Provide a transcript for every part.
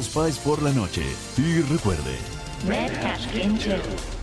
Pumpkin Spice por la noche. Y recuerde, Red Hashkin Chill.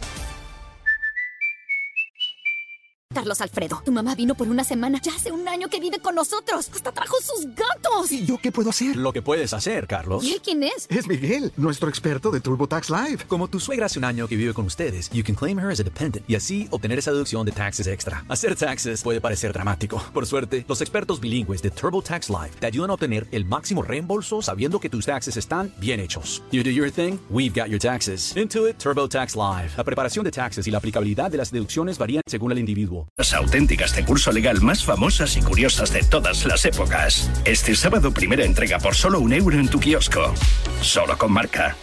Carlos Alfredo, tu mamá vino por una semana. Ya hace un año que vive con nosotros. Hasta trajo sus gatos. ¿Y yo qué puedo hacer? Lo que puedes hacer, Carlos. ¿Y él quién es? Es Miguel, nuestro experto de TurboTax Live. Como tu suegra hace un año que vive con ustedes, you can claim her as a dependent y así obtener esa deducción de taxes extra. Hacer taxes puede parecer dramático. Por suerte, los expertos bilingües de TurboTax Live te ayudan a obtener el máximo reembolso sabiendo que tus taxes están bien hechos. You do your thing, we've got your taxes. Intuit TurboTax Live. La preparación de taxes y la aplicabilidad de las deducciones varían según el individuo. Las auténticas de curso legal más famosas y curiosas de todas las épocas. Este sábado, primera entrega por solo €1 en tu kiosco. Solo con Marca.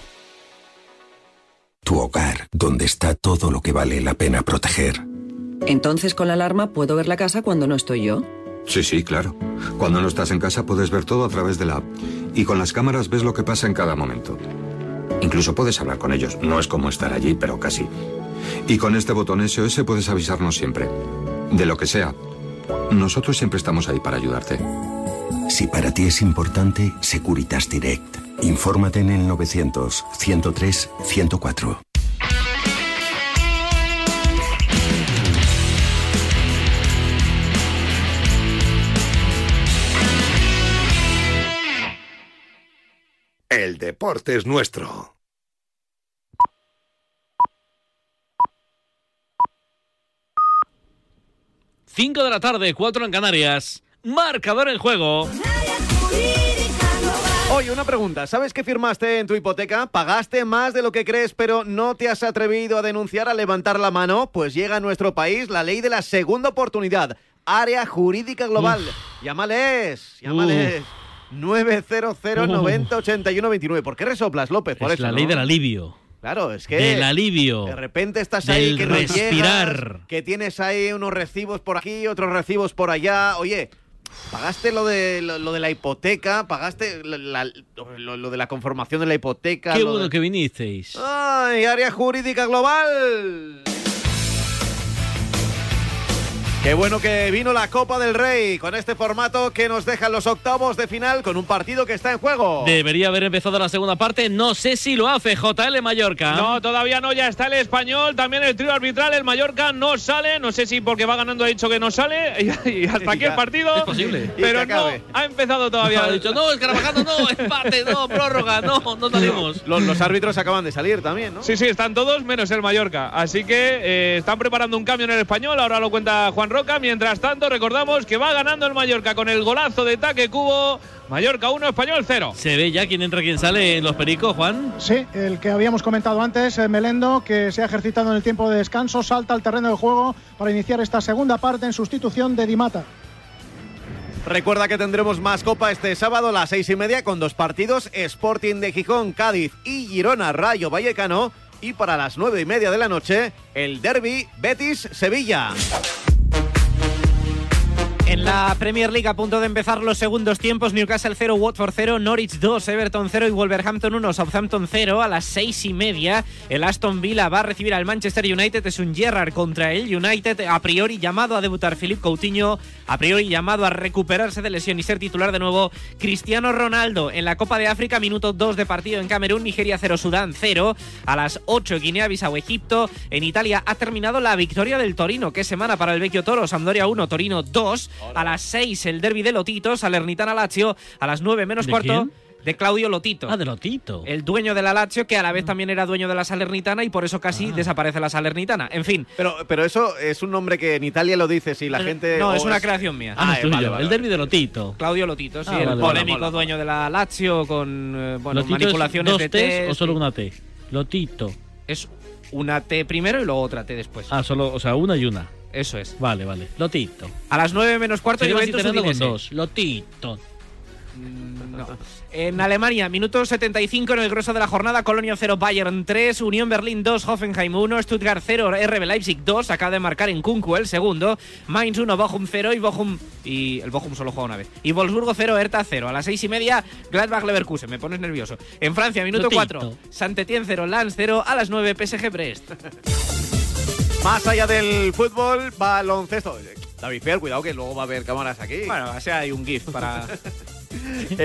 Tu hogar, donde está todo lo que vale la pena proteger. Entonces, con la alarma puedo ver la casa cuando no estoy yo. Sí, claro. Cuando no estás en casa puedes ver todo a través de la app. Y con las cámaras ves lo que pasa en cada momento. Incluso puedes hablar con ellos. No es como estar allí, pero casi. Y con este botón SOS puedes avisarnos siempre. De lo que sea. Nosotros siempre estamos ahí para ayudarte. Si para ti es importante, Securitas Direct. Infórmate en el 900-103-104. El deporte es nuestro. Cinco de la tarde, 4 en Canarias. Marcador en juego. Oye, una pregunta. ¿Sabes que firmaste en tu hipoteca? ¿Pagaste más de lo que crees, pero no te has atrevido a denunciar, a levantar la mano? Pues llega a nuestro país la ley de la segunda oportunidad. Área Jurídica Global. Llámales. 900 90 81 29. ¿Por qué resoplas, López? Por es eso, la ley del alivio. Claro, es que... Del alivio. De repente estás ahí, que no respirar. llegas, que tienes ahí unos recibos por aquí, otros recibos por allá. Oye, ¿pagaste lo de la hipoteca? ¿Pagaste lo de la conformación de la hipoteca? Qué bueno que vinisteis. ¡Ay, Área Jurídica Global! Qué bueno que vino la Copa del Rey con este formato que nos deja los octavos de final con un partido que está en juego. Debería haber empezado la segunda parte, no sé si lo hace JL Mallorca. No, todavía no, ya está el Español, también el trío arbitral, el Mallorca no sale, no sé si porque va ganando ha dicho que no sale y hasta aquí el partido. Es posible. Pero no ha empezado todavía. No, ha dicho, no, el Carvajal no, empate, no, prórroga, no salimos. Los árbitros acaban de salir también, ¿no? Sí, están todos menos el Mallorca, así que están preparando un cambio en el Español, ahora lo cuenta Juan Roca. Mientras tanto, recordamos que va ganando el Mallorca con el golazo de Taque Cubo. Mallorca 1, Español 0. ¿Se ve ya quién entra, quién sale en los pericos, Juan? Sí, el que habíamos comentado antes, Melendo, que se ha ejercitado en el tiempo de descanso, salta al terreno de juego para iniciar esta segunda parte en sustitución de Di Mata. Recuerda que tendremos más Copa este sábado a las 6:30 con 2 partidos: Sporting de Gijón, Cádiz y Girona, Rayo Vallecano. Y para las 9:30 de la noche, el derbi Betis-Sevilla. En la Premier League, a punto de empezar los segundos tiempos, Newcastle 0, Watford 0, Norwich 2, Everton 0 y Wolverhampton 1, Southampton 0. A las 6:30, el Aston Villa va a recibir al Manchester United. Es un Gerrard contra el United. A priori llamado a debutar Philippe Coutinho, a priori llamado a recuperarse de lesión y ser titular de nuevo Cristiano Ronaldo. En la Copa de África, minuto 2 de partido en Camerún, Nigeria 0, Sudán 0. A las 8, Guinea-Bissau, Egipto. En Italia ha terminado la victoria del Torino. Qué semana para el Vecchio Toro. Sampdoria 1, Torino 2. A las 6, el derbi de Lotito, Salernitana Lazio. A las 9 menos cuarto, de Claudio Lotito. Ah, de Lotito. El dueño de la Lazio, que a la vez también era dueño de la Salernitana y por eso casi desaparece la Salernitana. En fin. Pero eso es un nombre que en Italia lo dices y la gente... No, es una creación mía. Vale. El derbi de Lotito. Claudio Lotito, sí, el polémico dueño de la Lazio con manipulaciones de T. ¿O solo una T? Lotito. Es una T primero y luego otra T después. Ah, solo, o sea, una y una. Eso es. Vale. Lotito. A las 9 menos cuarto, Juventus Udinese. Con 2. Lotito. No. En Alemania, minuto 75 en el grueso de la jornada. Colonia 0, Bayern 3, Unión Berlín 2, Hoffenheim 1, Stuttgart 0, RB Leipzig 2. Acaba de marcar en Kunku el segundo. Mainz 1, Bochum 0 y el Bochum solo juega una vez. Y Wolfsburgo 0, Hertha 0. A las 6:30, Gladbach Leverkusen. Me pones nervioso. En Francia, minuto 4, Saint-Étienne 0, Lens 0. A las 9, PSG Brest. Más allá del fútbol, baloncesto. David Fer, cuidado que luego va a haber cámaras aquí. Bueno, o sea, hay un GIF para...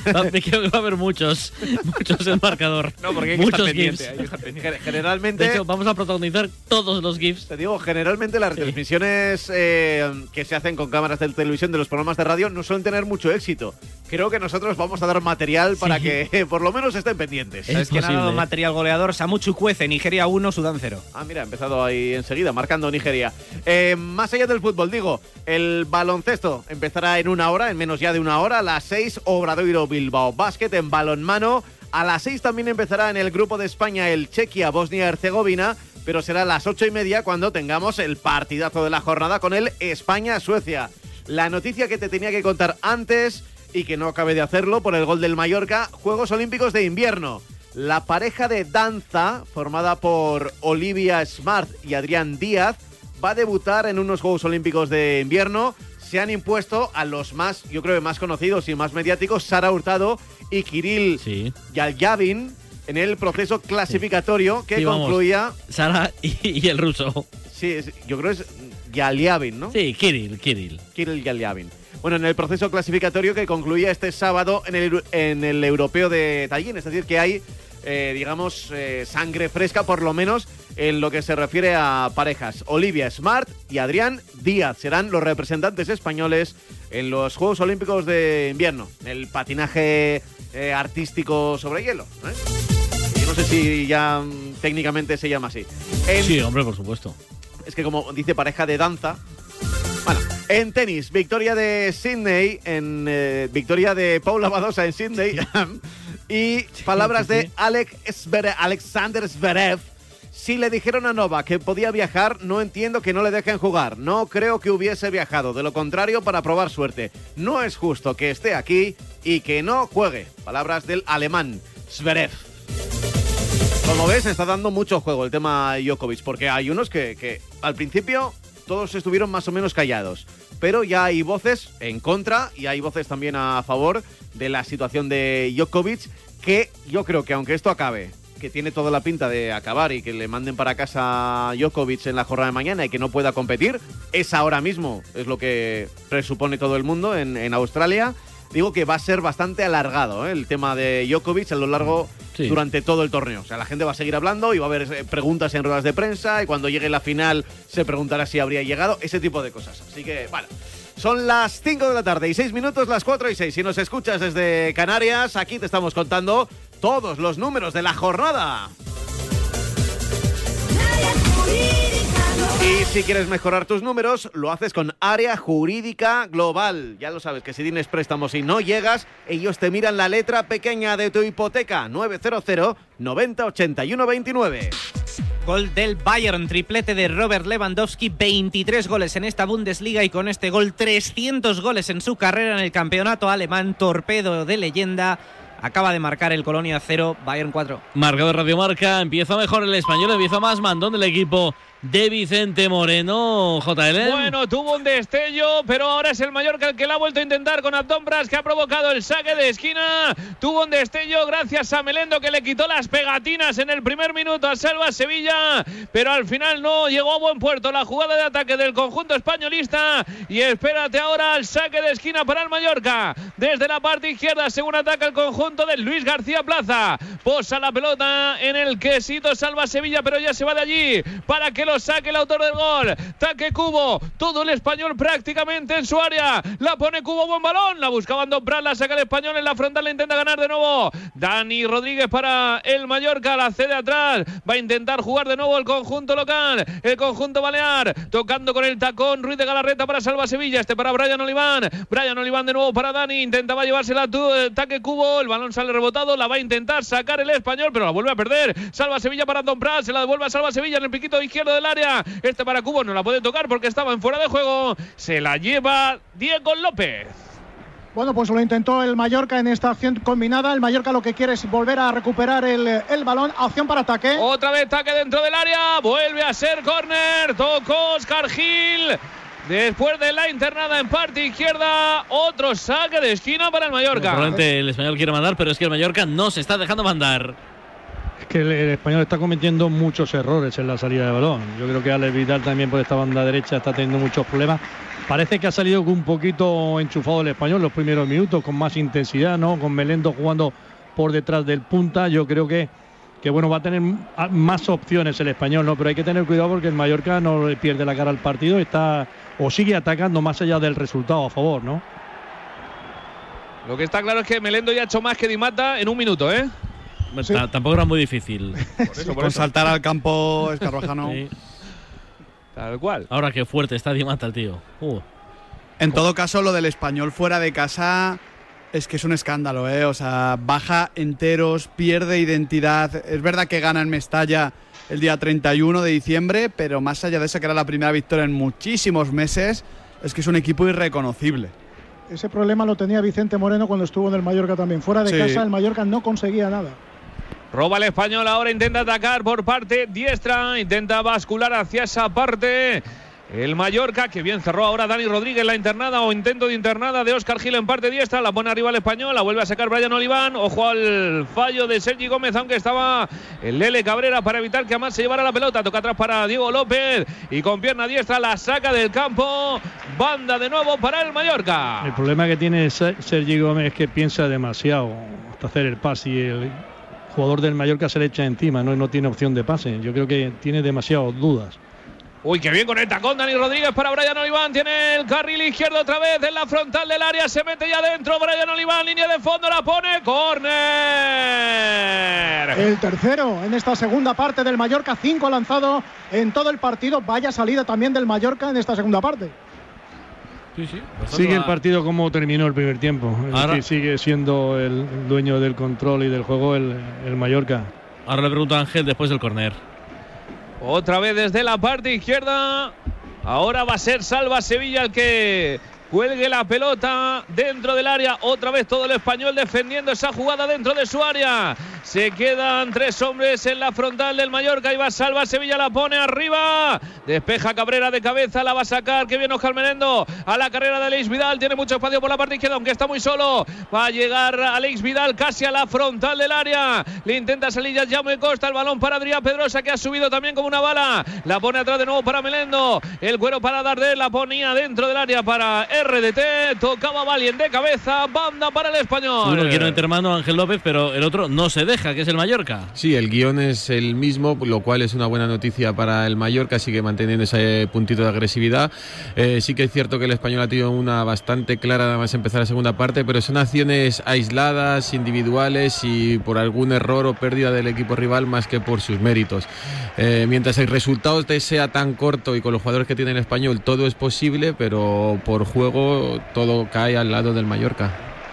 Me creo que va a haber muchos en marcador. No, porque hay muchos que GIFs. estar pendiente. Generalmente, De hecho, vamos a protagonizar todos los GIFs. te digo, generalmente las retransmisiones que se hacen con cámaras de televisión de los programas de radio no suelen tener mucho éxito. Creo que nosotros vamos a dar material para que por lo menos estén pendientes. ¿Sabes quién ha dado material goleador? Samu Chukwueze, Nigeria 1, Sudán 0. Ah, mira, ha empezado ahí enseguida, marcando Nigeria. Más allá del fútbol, digo, el baloncesto empezará en una hora, en menos ya de una hora, a las 6, Obradoiro Bilbao Basket en balonmano. A las 6 también empezará en el grupo de España el Chequia-Bosnia-Herzegovina, pero será a las 8:30 cuando tengamos el partidazo de la jornada con el España-Suecia. La noticia que te tenía que contar antes y que no acabé de hacerlo por el gol del Mallorca, Juegos Olímpicos de Invierno. La pareja de danza, formada por Olivia Smart y Adrián Díaz, va a debutar en unos Juegos Olímpicos de Invierno. Se han impuesto a los más, yo creo, más conocidos y más mediáticos, Sara Hurtado y Kirill Yalyavin, en el proceso clasificatorio que concluía... Sara y el ruso. Sí, yo creo que es Yalyavin, ¿no? Sí, Kirill Yalyavin. Bueno, en el proceso clasificatorio que concluía este sábado en el europeo de Tallinn. Es decir, que hay, sangre fresca, por lo menos, en lo que se refiere a parejas. Olivia Smart y Adrián Díaz serán los representantes españoles en los Juegos Olímpicos de Invierno, el patinaje artístico sobre hielo. Yo no sé si ya técnicamente se llama así. Sí, hombre, por supuesto. Es que como dice pareja de danza... Bueno, en tenis, victoria de Sydney, victoria de Paula Badosa en Sydney y palabras de Alexander Zverev. Si le dijeron a Novak que podía viajar, no entiendo que no le dejen jugar. No creo que hubiese viajado, de lo contrario, para probar suerte. No es justo que esté aquí y que no juegue. Palabras del alemán Zverev. Como ves, está dando mucho juego el tema Djokovic, porque hay unos que al principio todos estuvieron más o menos callados, pero ya hay voces en contra y hay voces también a favor de la situación de Djokovic, que yo creo que aunque esto acabe, que tiene toda la pinta de acabar y que le manden para casa a Djokovic en la jornada de mañana y que no pueda competir, es ahora mismo, es lo que presupone todo el mundo en Australia. Digo que va a ser bastante alargado el tema de Djokovic a lo largo durante todo el torneo. O sea, la gente va a seguir hablando y va a haber preguntas en ruedas de prensa y cuando llegue la final se preguntará si habría llegado, ese tipo de cosas. Así que, bueno, son las 5 de la tarde y 6 minutos, las 4 y 6. Si nos escuchas desde Canarias, aquí te estamos contando todos los números de la jornada. Y si quieres mejorar tus números, lo haces con Área Jurídica Global. Ya lo sabes, que si tienes préstamos y no llegas, ellos te miran la letra pequeña de tu hipoteca. 900 90 81 29. Gol del Bayern, triplete de Robert Lewandowski, 23 goles en esta Bundesliga y con este gol 300 goles en su carrera en el campeonato alemán, torpedo de leyenda. Acaba de marcar el Colonia 0, Bayern 4. Marcador Radio Marca, empieza mejor el español, empieza más mandón del equipo de Vicente Moreno, JL. Bueno, tuvo un destello, pero ahora es el Mallorca el que la ha vuelto a intentar con Abdón Bras, que ha provocado el saque de esquina. Tuvo un destello gracias a Melendo, que le quitó las pegatinas en el primer minuto a Salva Sevilla, pero al final no llegó a buen puerto la jugada de ataque del conjunto españolista. Y espérate ahora al saque de esquina para el Mallorca. Desde la parte izquierda, según ataca el conjunto de Luis García Plaza. Posa la pelota en el quesito Salva Sevilla, pero ya se va de allí para que lo saque el autor del gol. Taque Cubo, todo el español prácticamente en su área. La pone Cubo, buen balón. La buscaba Andón Prat, la saca el español en la frontal, la intenta ganar de nuevo. Dani Rodríguez para el Mallorca, la cede atrás. Va a intentar jugar de nuevo el conjunto local, el conjunto balear. Tocando con el tacón Ruiz de Galarreta para Salva Sevilla. Este para Brian Oliván. Brian Oliván de nuevo para Dani. Intentaba llevársela Taque Cubo. El balón sale rebotado. La va a intentar sacar el español, pero la vuelve a perder. Salva Sevilla para Andón Prat. Se la devuelve a Salva Sevilla en el piquito izquierdo del área. Este para Cubo no la puede tocar porque estaba en fuera de juego. Se la lleva Diego López. Bueno, pues lo intentó el Mallorca en esta acción combinada. El Mallorca lo que quiere es volver a recuperar el balón. Opción para ataque. Otra vez ataque dentro del área. Vuelve a ser córner. Tocó Óscar Gil. Después de la internada en parte izquierda, otro saque de esquina para el Mallorca. Probablemente el español quiere mandar, pero es que el Mallorca no se está dejando mandar. Es que el Español está cometiendo muchos errores en la salida de balón. Yo creo que Alex Vidal también por esta banda derecha está teniendo muchos problemas. Parece que ha salido un poquito enchufado el Español los primeros minutos, con más intensidad, ¿no? Con Melendo jugando por detrás del punta. Yo creo que bueno, va a tener más opciones el Español, ¿no? Pero hay que tener cuidado porque el Mallorca no le pierde la cara al partido, o sigue atacando más allá del resultado a favor, ¿no? Lo que está claro es que Melendo ya ha hecho más que Di Mata en un minuto, ¿eh? Sí. Tampoco era muy difícil. Con saltar al campo escarrojano. Sí. Tal cual. Ahora qué fuerte está Di Mata el tío. En todo caso, lo del Español fuera de casa es que es un escándalo, ¿eh? O sea, baja enteros, pierde identidad. Es verdad que gana en Mestalla el día 31 de diciembre, pero más allá de eso, que era la primera victoria en muchísimos meses, es que es un equipo irreconocible. Ese problema lo tenía Vicente Moreno cuando estuvo en el Mallorca también. Fuera de casa, el Mallorca no conseguía nada. Roba el Español, ahora intenta atacar por parte diestra, intenta bascular hacia esa parte. El Mallorca, que bien cerró ahora Dani Rodríguez la internada o intento de internada de Óscar Gil en parte diestra, la pone arriba el Español, la vuelve a sacar Brian Oliván. Ojo al fallo de Sergi Gómez, aunque estaba el Lele Cabrera para evitar que Amat se llevara la pelota. Toca atrás para Diego López y con pierna diestra la saca del campo. Banda de nuevo para el Mallorca. El problema que tiene Sergi Gómez es que piensa demasiado hasta hacer el pase y el jugador del Mallorca se le echa encima, no tiene opción de pase. Yo creo que tiene demasiadas dudas. Uy, qué bien con el tacón Dani Rodríguez para Brian Oliván. Tiene el carril izquierdo otra vez en la frontal del área. Se mete ya adentro Brian Oliván. Línea de fondo, la pone. ¡Córner! El tercero en esta segunda parte del Mallorca. 5 ha lanzado en todo el partido. Vaya salida también del Mallorca en esta segunda parte. Sí. Sigue el partido como terminó el primer tiempo. Ahora sigue siendo el dueño del control y del juego el Mallorca. Ahora le pregunto a Ángel después del córner. Otra vez desde la parte izquierda. Ahora va a ser Salva Sevilla el que cuelgue la pelota dentro del área. Otra vez todo el Español defendiendo esa jugada dentro de su área. Se quedan 3 hombres en la frontal del Mallorca. Y va Salva Sevilla, la pone arriba. Despeja Cabrera de cabeza, la va a sacar. Que bien Óscar Melendo a la carrera de Alex Vidal. Tiene mucho espacio por la parte izquierda, aunque está muy solo. Va a llegar Alex Vidal casi a la frontal del área. Le intenta salir ya Jaume Costa. El balón para Adrián Pedrosa, que ha subido también como una bala. La pone atrás de nuevo para Melendo. El cuero para Darder. La ponía dentro del área para RDT. Tocaba Valien de cabeza. Banda para el Español. Uno quiere meter mano Ángel López, pero el otro no se deja, que es el Mallorca. Sí, el guión es el mismo, lo cual es una buena noticia para el Mallorca. Sigue manteniendo ese puntito de agresividad. Sí que es cierto que el Español ha tenido una bastante clara nada más empezar la segunda parte, pero son acciones aisladas, individuales y por algún error o pérdida del equipo rival más que por sus méritos. Mientras el resultado sea tan corto y con los jugadores que tiene el Español, todo es posible, pero por juego todo cae al lado del Mallorca.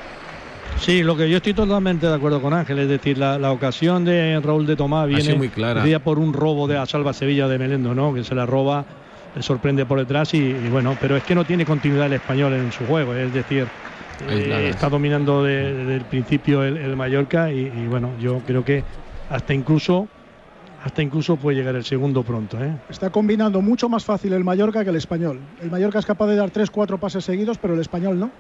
Sí, lo que yo estoy totalmente de acuerdo con Ángel, es decir, la ocasión de Raúl de Tomás viene muy clara por un robo de Salva Sevilla de Melendo, ¿no? Que se la roba, le sorprende por detrás y bueno, pero es que no tiene continuidad el Español en su juego, es decir, está dominando desde el principio el Mallorca y bueno, yo creo que hasta incluso puede llegar el segundo pronto, ¿eh? Está combinando mucho más fácil el Mallorca que el Español. El Mallorca es capaz de dar 3-4 pases seguidos, pero el Español no.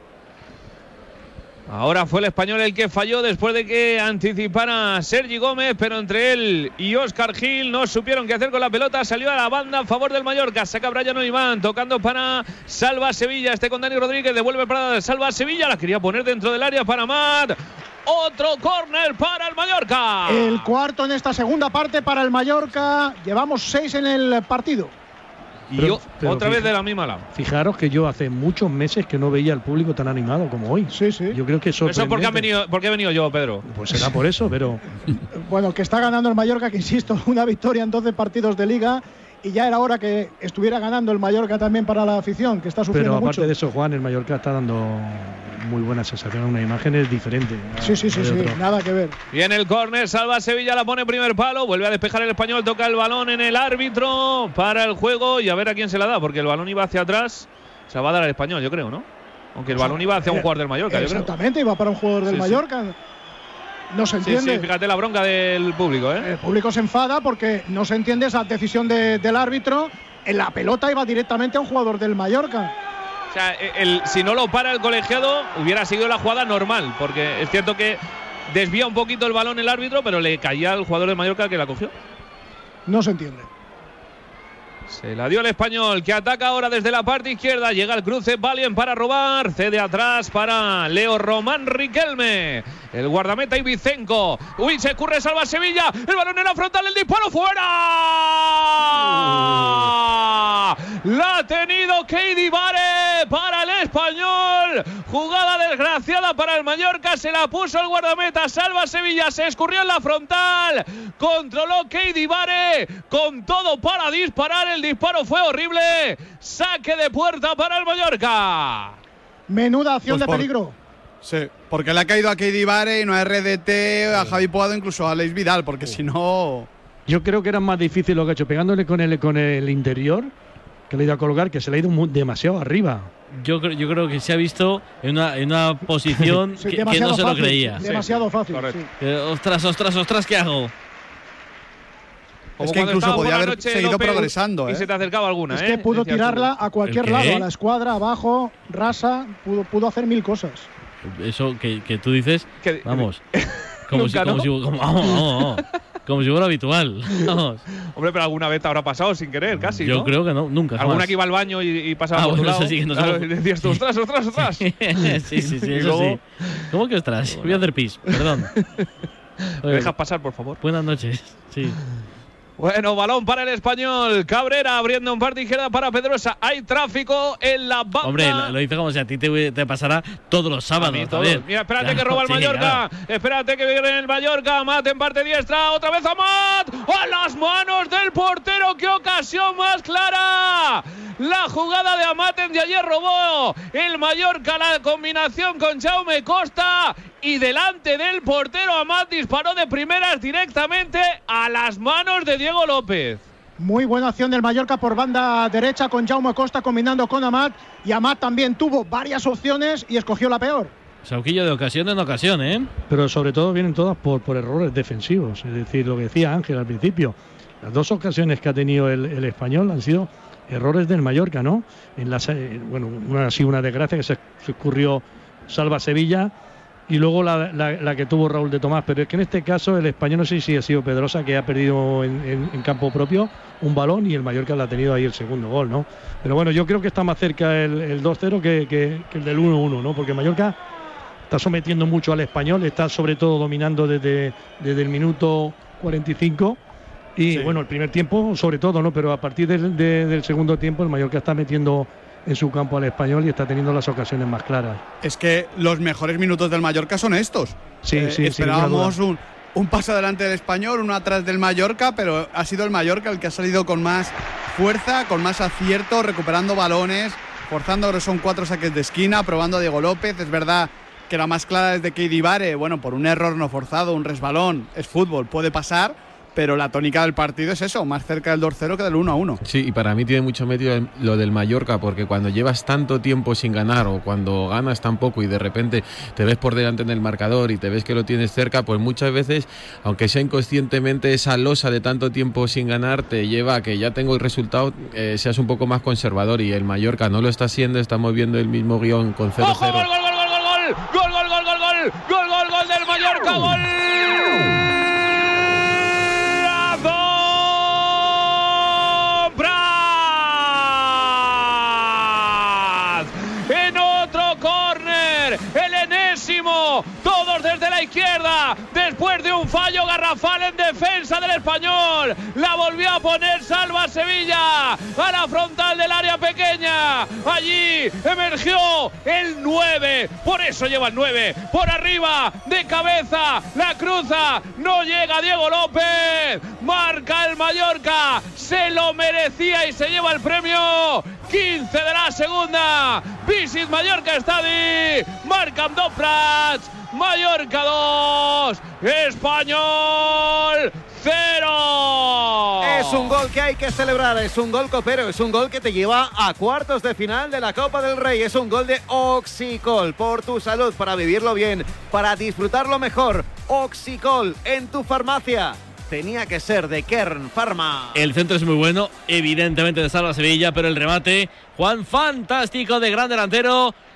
Ahora fue el Español el que falló después de que anticipara Sergi Gómez, pero entre él y Óscar Gil no supieron qué hacer con la pelota. Salió a la banda a favor del Mallorca. Saca Brian Oliván, tocando para Salva Sevilla. Con Dani Rodríguez, devuelve para Salva Sevilla. La quería poner dentro del área para Amat. Otro córner para el Mallorca. El cuarto en esta segunda parte para el Mallorca. Llevamos 6 en el partido. Pero otra vez de la misma lado. Fijaros que yo hace muchos meses que no veía al público tan animado como hoy. Sí, sí. Yo creo que eso porque he venido yo, Pedro. Pues será por eso, pero bueno, que está ganando el Mallorca, que insisto, una victoria en 12 partidos de Liga. Y ya era hora que estuviera ganando el Mallorca también para la afición, que está sufriendo mucho. Pero aparte de eso, Juan, el Mallorca está dando muy buena sensación, una imagen es diferente. Sí, nada que ver. Viene el córner, Salva Sevilla, la pone primer palo, vuelve a despejar el Español, toca el balón en el árbitro para el juego y a ver a quién se la da, porque el balón iba hacia atrás, se la va a dar al Español, yo creo, ¿no? Aunque el balón iba hacia un jugador del Mallorca, exactamente, iba para un jugador del Mallorca. No se entiende. Sí, fíjate la bronca del público, ¿eh? El público se enfada porque no se entiende esa decisión del árbitro. En la pelota iba directamente a un jugador del Mallorca. O sea, si no lo para el colegiado, hubiera sido la jugada normal, porque es cierto que desvía un poquito el balón el árbitro, pero le caía al jugador de Mallorca que la cogió. No se entiende. Se la dio el Español, que ataca ahora desde la parte izquierda. Llega el cruce, Valien para robar. Cede atrás para Leo Román Riquelme. El guardameta Ibicenco. Uy, se curre, salva Sevilla. El balón en la frontal, el disparo fuera. La ha tenido Keidi Bare para el Español. Jugada desgraciada para el Mallorca. Se la puso el guardameta, salva Sevilla. Se escurrió en la frontal. Controló Keidi Bare con todo para disparar. El disparo fue horrible. Saque de puerta para el Mallorca. Menuda acción de peligro. Sí, porque le ha caído a Keidi Bare y no a RDT, a Javi Puado, incluso a Alex Vidal, porque si no… Yo creo que era más difícil lo que ha hecho, pegándole con el interior, que le ha ido a colocar, que se le ha ido demasiado arriba. Yo creo que se ha visto en una posición sí, que no se lo creía. Demasiado fácil. Sí. Ostras, ¿qué hago? Es que incluso podía haber seguido progresando. Y se te acercaba alguna. Es que pudo tirarla a cualquier lado, a la escuadra, abajo, rasa, pudo hacer mil cosas. Eso que tú dices, vamos, como si fuera habitual. Vamos. Hombre, pero alguna vez te habrá pasado sin querer, casi. Yo ¿no? creo que no, nunca. Alguna que iba al baño y pasaba por tu lado. Sí, y decías tú, ostras. Sí, eso sí. ¿Cómo que ostras? Voy a hacer pis, perdón. ¿Me dejas pasar, por favor? Buenas noches. Sí. Bueno, balón para el Español. Cabrera abriendo un parte izquierda para Pedrosa. Hay tráfico en la banda. Hombre, lo dice como si a ti te pasara todos los sábados. Mira, espérate que roba el Mallorca. Claro. Espérate que viene el Mallorca. Amat en parte diestra. Otra vez Amat. ¡A las manos del portero! ¡Qué ocasión más clara! La jugada de Amat de ayer robó el Mallorca. La combinación con Jaume Costa. Y delante del portero, Amat disparó de primeras directamente a las manos de Diego López. Muy buena acción del Mallorca por banda derecha con Jaume Costa combinando con Amat. Y Amat también tuvo varias opciones y escogió la peor. Sauquillo de ocasión en ocasión, ¿eh? Pero sobre todo vienen todas por errores defensivos. Es decir, lo que decía Ángel al principio. Las dos ocasiones que ha tenido el Español han sido errores del Mallorca, ¿no? Una desgracia que se ocurrió, salva Sevilla. Y luego la que tuvo Raúl de Tomás. Pero es que en este caso el Español, no sé si ha sido Pedrosa, que ha perdido en campo propio un balón, y el Mallorca le ha tenido ahí el segundo gol, ¿no? Pero bueno, yo creo que está más cerca el 2-0 que el del 1-1, ¿no? Porque Mallorca está sometiendo mucho al Español, está sobre todo dominando desde el minuto 45. Y bueno, el primer tiempo sobre todo, ¿no? Pero a partir del segundo tiempo el Mallorca está metiendo en su campo al Español y está teniendo las ocasiones más claras. Es que los mejores minutos del Mallorca son estos. Sí, esperábamos un paso adelante del Español, uno atrás del Mallorca, pero ha sido el Mallorca el que ha salido con más fuerza, con más acierto, recuperando balones, forzando, que son 4 saques de esquina, probando a Diego López. Es verdad que la más clara es de Keidi Bare, bueno, por un error no forzado, un resbalón, es fútbol, puede pasar. Pero la tónica del partido es eso, más cerca del 2-0 que del 1-1. Sí, y para mí tiene mucho mérito lo del Mallorca, porque cuando llevas tanto tiempo sin ganar o cuando ganas tan poco y de repente te ves por delante en el marcador y te ves que lo tienes cerca, pues muchas veces, aunque sea inconscientemente, esa losa de tanto tiempo sin ganar te lleva a que ya tengo el resultado, seas un poco más conservador, y el Mallorca no lo está haciendo. Estamos viendo el mismo guión con 0-0. ¡Ojo, gol del Mallorca! ¡Gol! El enésimo, todos desde la izquierda, después de un fallo garrafal en defensa del Español, la volvió a poner, salva Sevilla, a la frontal del área pequeña, allí emergió el 9, por eso lleva el 9, por arriba, de cabeza, la cruza, no llega Diego López, marca el Mallorca, se lo merecía y se lleva el premio, 15 de la segunda, Visit Mallorca Estadi, marca Dobratx, Mallorca 2, Español 0. Es un gol que hay que celebrar, es un gol copero, es un gol que te lleva a cuartos de final de la Copa del Rey, es un gol de Oxicol, por tu salud, para vivirlo bien, para disfrutarlo mejor. Oxicol en tu farmacia. Tenía que ser de Kern Pharma. El centro es muy bueno, evidentemente de Salva Sevilla, pero el remate, Juan, fantástico, de gran delantero.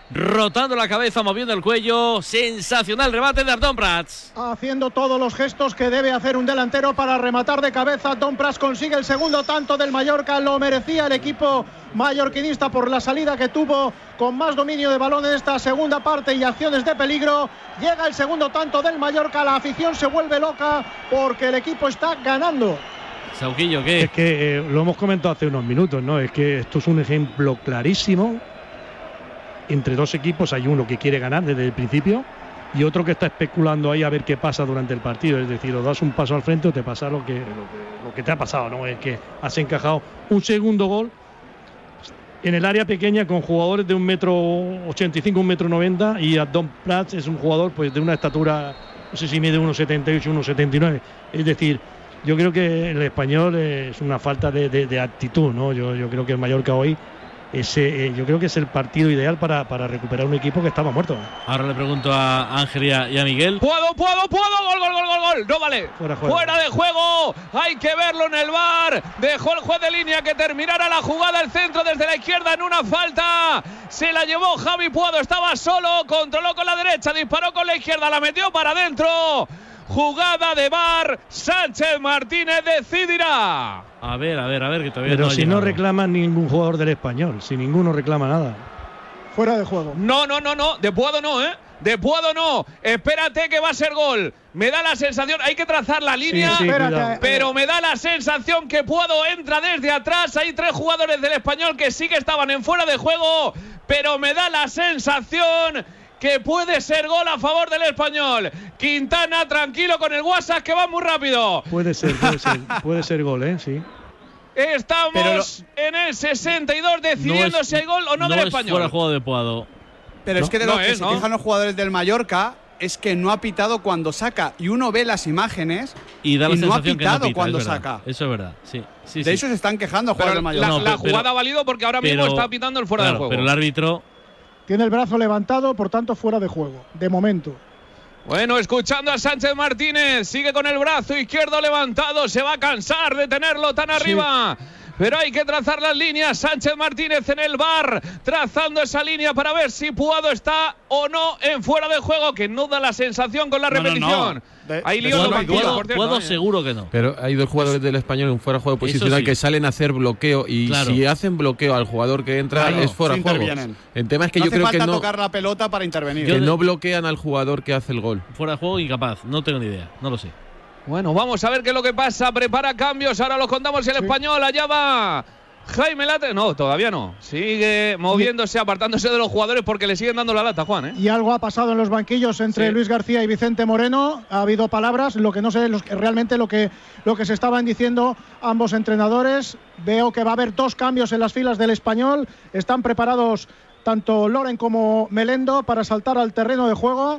rotando la cabeza, moviendo el cuello. Sensacional remate de Arton Prats. Haciendo todos los gestos que debe hacer un delantero para rematar de cabeza. Arton Prats consigue el segundo tanto del Mallorca. Lo merecía el equipo mallorquinista por la salida que tuvo, con más dominio de balón en esta segunda parte y acciones de peligro. Llega el segundo tanto del Mallorca. La afición se vuelve loca porque el equipo está ganando. Sauquillo, ¿qué? Es que lo hemos comentado hace unos minutos, ¿no? Es que esto es un ejemplo clarísimo. Entre dos equipos hay uno que quiere ganar desde el principio y otro que está especulando ahí a ver qué pasa durante el partido. Es decir, o das un paso al frente o te pasa lo que te ha pasado, ¿no? Es que has encajado un segundo gol en el área pequeña con jugadores de 1,85 m, 1,90 m, y Arton Prats es un jugador pues de una estatura, no sé si mide 1,78, 1,79. Es decir, yo creo que el Español es una falta de actitud, ¿no? Yo creo que el Mallorca hoy yo creo que es el partido ideal para recuperar un equipo que estaba muerto. Ahora le pregunto a Ángel y a Miguel. ¡Puedo! ¡Gol! ¡No vale! ¡Fuera de juego! Hay que verlo en el VAR. Dejó el juez de línea que terminara la jugada. El centro desde la izquierda en una falta. Se la llevó Javi Puado. Estaba solo. Controló con la derecha. Disparó con la izquierda. La metió para adentro. Jugada de VAR. Sánchez Martínez decidirá. A ver, que todavía pero no ha si llegado. no reclama ningún jugador del Español, si ninguno reclama nada. Fuera de juego. No. De Puado no, ¿eh? De Puado no. Espérate que va a ser gol. Me da la sensación, hay que trazar la línea, sí, pero me da la sensación que Puado entra desde atrás. Hay 3 jugadores del Español que sí que estaban en fuera de juego, pero me da la sensación que puede ser gol a favor del Español. Quintana, tranquilo con el WhatsApp que va muy rápido. Puede ser gol, sí. Estamos en el 62 decidiendo si hay gol o no del Español. No es fuera de juego de Puado. Pero es que de lo que se quejan los jugadores del Mallorca es que no ha pitado cuando saca, y uno ve las imágenes y da la no ha sensación pitado que no pita, cuando es verdad, saca. Eso es verdad, sí. De eso se están quejando los jugadores del Mallorca. La jugada ha valido porque ahora mismo está pitando el fuera de juego. Pero el árbitro tiene el brazo levantado, por tanto fuera de juego, de momento. Bueno, escuchando a Sánchez Martínez, sigue con el brazo izquierdo levantado, se va a cansar de tenerlo tan arriba. Pero hay que trazar las líneas. Sánchez Martínez en el VAR, trazando esa línea para ver si Puado está o no en fuera de juego, que no da la sensación con la repetición. Hay lío en los banquillos, por cierto. Puado seguro que no. Pero hay 2 jugadores del Español en fuera de juego posicional que salen a hacer bloqueo, y si hacen bloqueo al jugador que entra es fuera de juego. El tema es que yo creo que no tocar la pelota para intervenir. Que no bloquean al jugador que hace el gol. Fuera de juego incapaz, no tengo ni idea, no lo sé. Bueno, vamos a ver qué es lo que pasa. Prepara cambios, ahora los contamos el Español. Allá va Jaime Latre. No, todavía no. Sigue moviéndose, apartándose de los jugadores porque le siguen dando la lata, Juan, ¿eh? Y algo ha pasado en los banquillos entre Luis García y Vicente Moreno. Ha habido palabras, lo que no sé realmente lo que se estaban diciendo ambos entrenadores. Veo que va a haber 2 cambios en las filas del Español. Están preparados tanto Loren como Melendo para saltar al terreno de juego.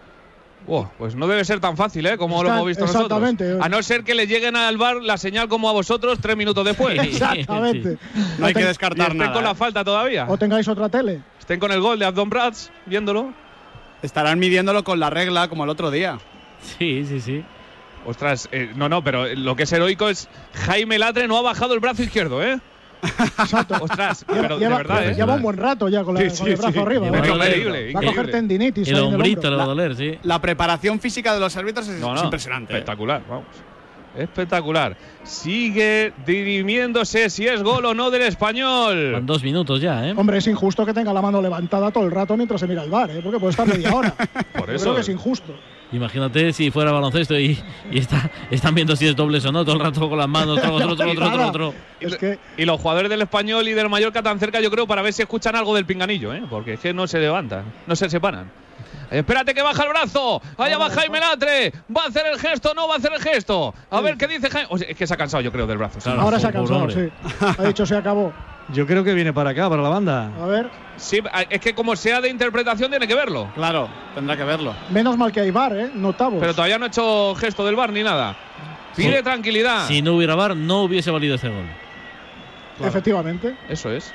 Pues no debe ser tan fácil, como lo hemos visto nosotros. A no ser que le lleguen al VAR la señal como a vosotros 3 minutos después. Exactamente. No hay que descartar nada. Estén con la falta todavía. O tengáis otra tele. Estén con el gol de Arton Prats, viéndolo. Estarán midiéndolo con la regla como el otro día. Sí. Ostras, no, pero lo que es heroico es Jaime Latre no ha bajado el brazo izquierdo, Exacto. Ostras, pero de verdad, lleva un buen rato ya con el brazo arriba. Increíble. Va a coger tendinitis. El hombrito le va a doler, sí. La preparación física de los árbitros es impresionante. Espectacular, vamos. Espectacular. Sigue dirimiéndose si es gol o no del Español. Van 2 minutos ya, Hombre, es injusto que tenga la mano levantada todo el rato mientras se mira el VAR, porque puede estar media hora. Por eso. Creo que es injusto. Imagínate si fuera baloncesto y están viendo si es dobles o no, todo el rato con las manos, otro. Y los jugadores del Español y del Mallorca tan cerca, yo creo, para ver si escuchan algo del pinganillo, porque es que no se levantan, no se separan. Espérate que baja el brazo. Allá va Jaime Latre. ¿Va a hacer el gesto o no va a hacer el gesto? A ver qué dice Jaime. Es que se ha cansado, yo creo, del brazo. Claro, ahora se ha cansado, sí. Ha dicho se acabó. Yo creo que viene para acá, para la banda. A ver. Sí, es que como sea de interpretación tiene que verlo. Claro, tendrá que verlo. Menos mal que hay VAR, notamos. Pero todavía no ha hecho gesto del VAR ni nada. Pide tranquilidad. Si no hubiera VAR, no hubiese valido ese gol. Claro. Efectivamente. Eso es.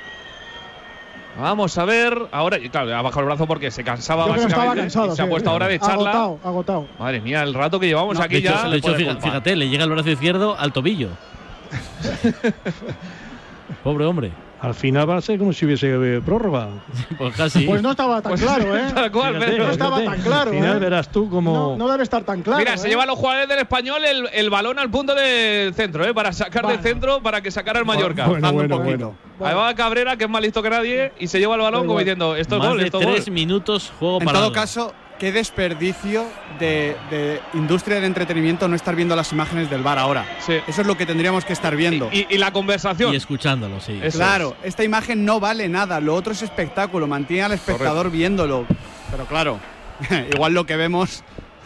Vamos a ver. Ahora, claro, ha bajado el brazo porque se cansaba básicamente. Estaba cansado, y se ha puesto ahora de charla. Agotado. Madre mía, el rato que llevamos aquí ya. De hecho, fíjate, le llega el brazo izquierdo al tobillo. Pobre hombre. al final va a ser como si hubiese prórroga. Pues casi. Pues no estaba tan claro, ¿eh? Tal cual, Fíjate, Pedro. No estaba tan claro. Al final verás tú como. No debe estar tan claro. Mira, se llevan los jugadores del Español el balón al punto del centro, para sacar del centro para que sacara el Mallorca. Bueno. Ahí va Cabrera, que es más listo que nadie, y se lleva el balón como diciendo, esto es Más gol, de esto es gol. 3 minutos juego En parado. todo caso, qué desperdicio de industria del entretenimiento no estar viendo las imágenes del VAR ahora. Sí. Eso es lo que tendríamos que estar viendo. Y la conversación. Y escuchándolo, sí. Claro, esta imagen no vale nada. Lo otro es espectáculo. Mantiene al espectador viéndolo. Pero claro, igual lo que vemos.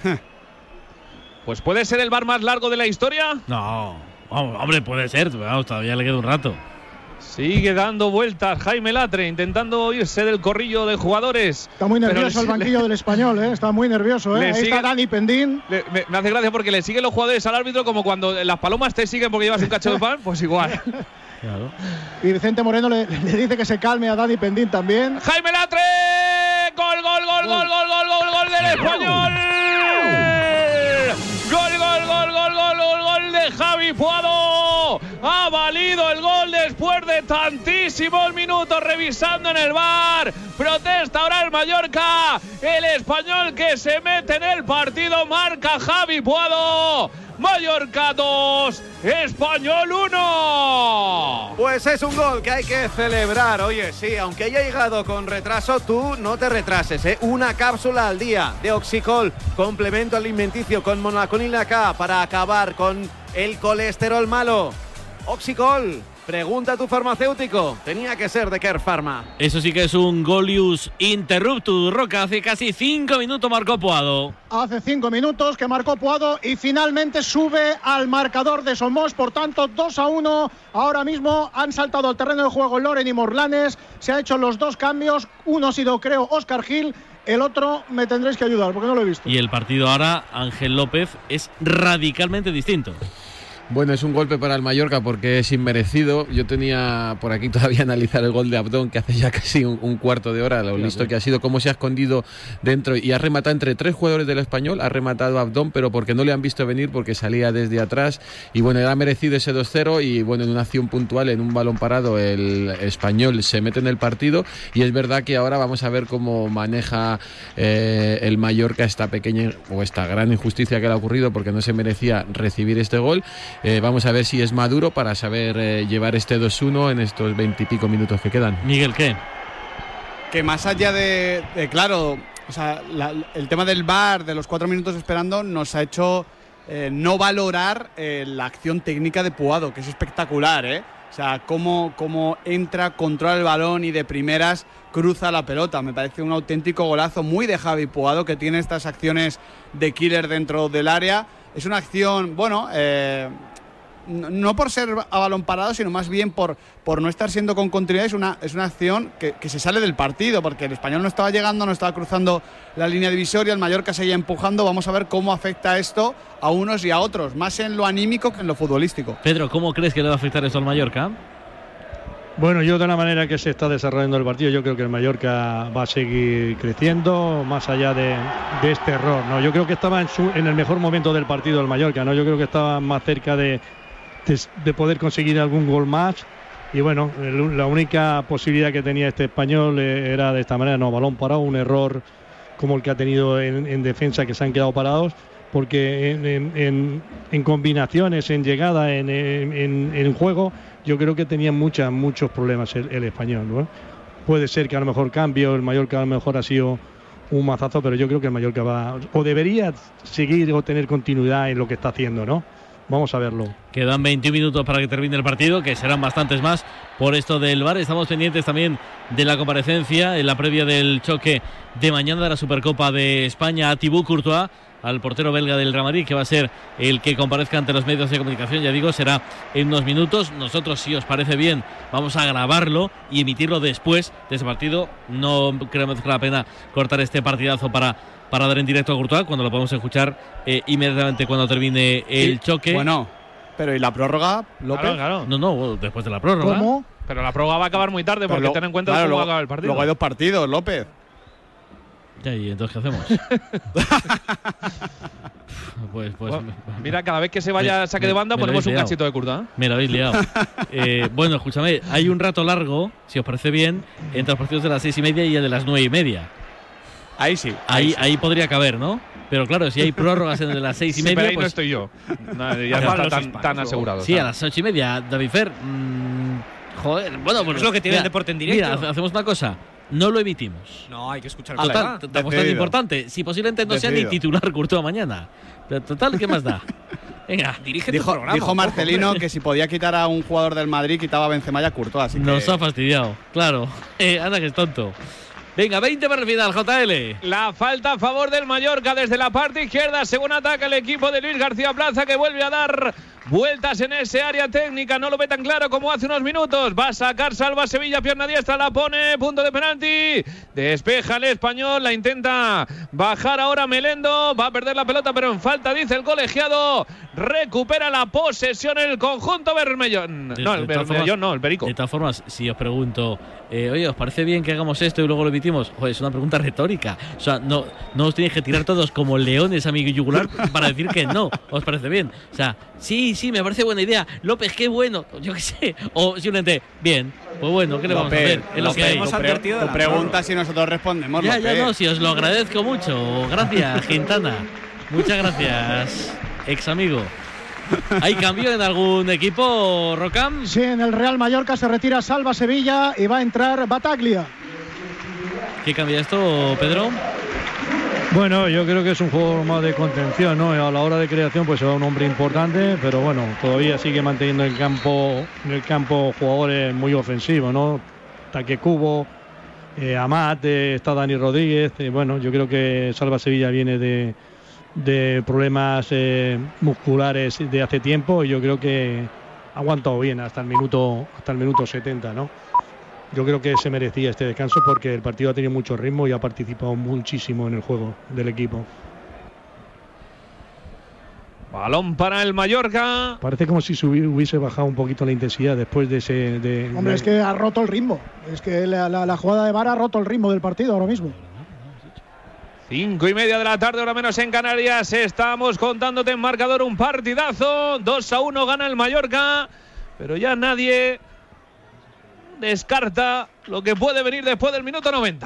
Pues puede ser el VAR más largo de la historia. No, hombre, puede ser. Vamos, todavía le queda un rato. Sigue dando vueltas Jaime Latre, intentando irse del corrillo de jugadores. Está muy nervioso el banquillo del Español, ¿eh? Está muy nervioso, ¿eh? Ahí está Dani Pendín. Me hace gracia porque le siguen los jugadores al árbitro como cuando las palomas te siguen porque llevas un cacho de pan, pues igual. Claro. Y Vicente Moreno le dice que se calme a Dani Pendín también. Jaime Latre, gol del Español. Gol de Javi Puado. Ha valido el gol después de tantísimos minutos revisando en el VAR. Protesta ahora el Mallorca. El Español que se mete en el partido marca Javi Puado. Mallorca 2, Español 1. Pues es un gol que hay que celebrar. Oye, sí, aunque haya llegado con retraso, tú no te retrases, ¿eh? Una cápsula al día de Oxicol, complemento alimenticio con monaconina K para acabar con el colesterol malo. Oxicol, pregunta a tu farmacéutico. Tenía que ser de Care Pharma. Eso sí que es un Golius Interruptus. Roca, hace casi 5 minutos marcó Puado. Hace 5 minutos que marcó Puado y finalmente sube al marcador de Somos. Por tanto, 2-1. Ahora mismo han saltado al terreno de juego Loren y Morlanes. Se han hecho los 2 cambios. Uno ha sido, creo, Óscar Gil. El otro me tendréis que ayudar porque no lo he visto. Y el partido ahora, Ángel López, es radicalmente distinto. Bueno, es un golpe para el Mallorca porque es inmerecido. Yo tenía por aquí todavía analizar el gol de Abdón, que hace ya casi un cuarto de hora, lo listo que ha sido, cómo se ha escondido dentro y ha rematado entre 3 jugadores del Español, ha rematado a Abdón, pero porque no le han visto venir, porque salía desde atrás. Y bueno, era merecido ese 2-0 y bueno, en una acción puntual, en un balón parado, el Español se mete en el partido y es verdad que ahora vamos a ver cómo maneja el Mallorca esta pequeña o esta gran injusticia que le ha ocurrido porque no se merecía recibir este gol. Vamos a ver si es maduro para saber llevar este 2-1 en estos 20 y pico minutos que quedan. Miguel, ¿qué? Que más allá de claro, o sea, el tema del VAR, de los 4 minutos esperando, nos ha hecho no valorar la acción técnica de Puado, que es espectacular, ¿eh? O sea, cómo entra, controla el balón y de primeras cruza la pelota. Me parece un auténtico golazo muy de Javi Puado, que tiene estas acciones de killer dentro del área. Es una acción, bueno, no por ser a balón parado, sino más bien por no estar siendo con continuidad. Es una acción que se sale del partido, porque el Español no estaba llegando, no estaba cruzando la línea divisoria, el Mallorca seguía empujando. Vamos a ver cómo afecta esto a unos y a otros, más en lo anímico que en lo futbolístico. Pedro, ¿cómo crees que le va a afectar esto al Mallorca? Bueno, yo de la manera que se está desarrollando el partido, yo creo que el Mallorca va a seguir creciendo más allá de este error, ¿no? Yo creo que estaba en el mejor momento del partido el Mallorca, ¿no? Yo creo que estaba más cerca de poder conseguir algún gol más. Y bueno, la única posibilidad que tenía este Español era de esta manera, no, balón parado, un error como el que ha tenido en defensa, que se han quedado parados, porque en combinaciones, en llegada, en juego, yo creo que tenía muchos problemas el Español, ¿no? Puede ser que a lo mejor cambio, el Mallorca a lo mejor ha sido un mazazo, pero yo creo que el Mallorca va, o debería seguir o tener continuidad en lo que está haciendo, ¿no? Vamos a verlo. Quedan 21 minutos para que termine el partido, que serán bastantes más por esto del VAR. Estamos pendientes también de la comparecencia en la previa del choque de mañana de la Supercopa de España a Thibaut Courtois, al portero belga del Real Madrid, que va a ser el que comparezca ante los medios de comunicación. Ya digo, será en unos minutos. Nosotros, si os parece bien, vamos a grabarlo y emitirlo después de ese partido. No creemos que la pena cortar este partidazo para dar en directo a Courtois, cuando lo podemos escuchar inmediatamente cuando termine el choque. Bueno, pero ¿y la prórroga, López? Claro. No, después de la prórroga. ¿Cómo? Pero la prórroga va a acabar muy tarde, porque ten en cuenta cómo va a acabar el partido. Luego hay 2 partidos, López. Ya, ¿y entonces qué hacemos? Pues bueno, mira, cada vez que se vaya a saque de banda ponemos un cachito de Courtois. Me lo habéis liado. Bueno, escúchame, hay un rato largo, si os parece bien, entre los partidos de las 6:30 y el de las 9:30. Ahí sí. Ahí podría caber, ¿no? Pero claro, si hay prórrogas en el de las 6:30… Sí, pero ahí pues, no estoy yo. Ya no está tan asegurado. Sí, a las 8:30, David Fer. Joder, bueno, pues es lo que tiene el deporte en directo. Mira, hacemos una cosa. No lo emitimos. No, hay que escuchar. Total, tampoco es tan importante. Si posiblemente no sea ni titular Courtois mañana. Pero total, ¿qué más da? Venga, dirige tu programa. Dijo Marcelino que si podía quitar a un jugador del Madrid, quitaba a Benzema y a Courtois. Así nos ha fastidiado, claro. Anda que es tonto. Venga, 20 para el final, JL. La falta a favor del Mallorca desde la parte izquierda, según ataca el equipo de Luis García Plaza, que vuelve a dar vueltas en ese área técnica. No lo ve tan claro como hace unos minutos. Va a sacar Salva Sevilla, pierna diestra, la pone, punto de penalti. Despeja el español, la intenta bajar ahora Melendo. Va a perder la pelota, pero en falta, dice el colegiado. Recupera la posesión el conjunto Bermellón. El Perico. De todas formas, si os pregunto, oye, ¿os parece bien que hagamos esto y luego lo emitimos? Joder, es una pregunta retórica. O sea, no os tenéis que tirar todos como leones a mi yugular para decir que no. ¿Os parece bien? O sea, sí, me parece buena idea. López, qué bueno. Yo qué sé. O simplemente, bien. Pues bueno, ¿qué le vamos a hacer? Es lo que hay. Tu pregunta si nosotros respondemos. Ya, no, si os lo agradezco mucho. Gracias, Quintana. Muchas gracias, ex amigo. ¿Hay cambio en algún equipo, Rocam? Sí, en el Real Mallorca se retira Salva Sevilla y va a entrar Bataglia. ¿Qué cambia esto, Pedro? Bueno, yo creo que es un juego más de contención, ¿no? A la hora de creación pues se va un hombre importante, pero bueno, todavía sigue manteniendo en el campo jugadores muy ofensivos, ¿no? Taque Cubo, Amat, está Dani Rodríguez, bueno, yo creo que Salva Sevilla viene de problemas musculares de hace tiempo y yo creo que ha aguantado bien hasta el minuto 70, ¿no? Yo creo que se merecía este descanso porque el partido ha tenido mucho ritmo y ha participado muchísimo en el juego del equipo. Balón para el Mallorca. Parece como si hubiese bajado un poquito la intensidad después de ese… Hombre, es que ha roto el ritmo. Es que la jugada de VAR ha roto el ritmo del partido ahora mismo. 5:30 de la tarde, hora menos en Canarias. Estamos contándote en marcador un partidazo. 2-1 gana el Mallorca. Pero ya nadie descarta lo que puede venir después del minuto 90.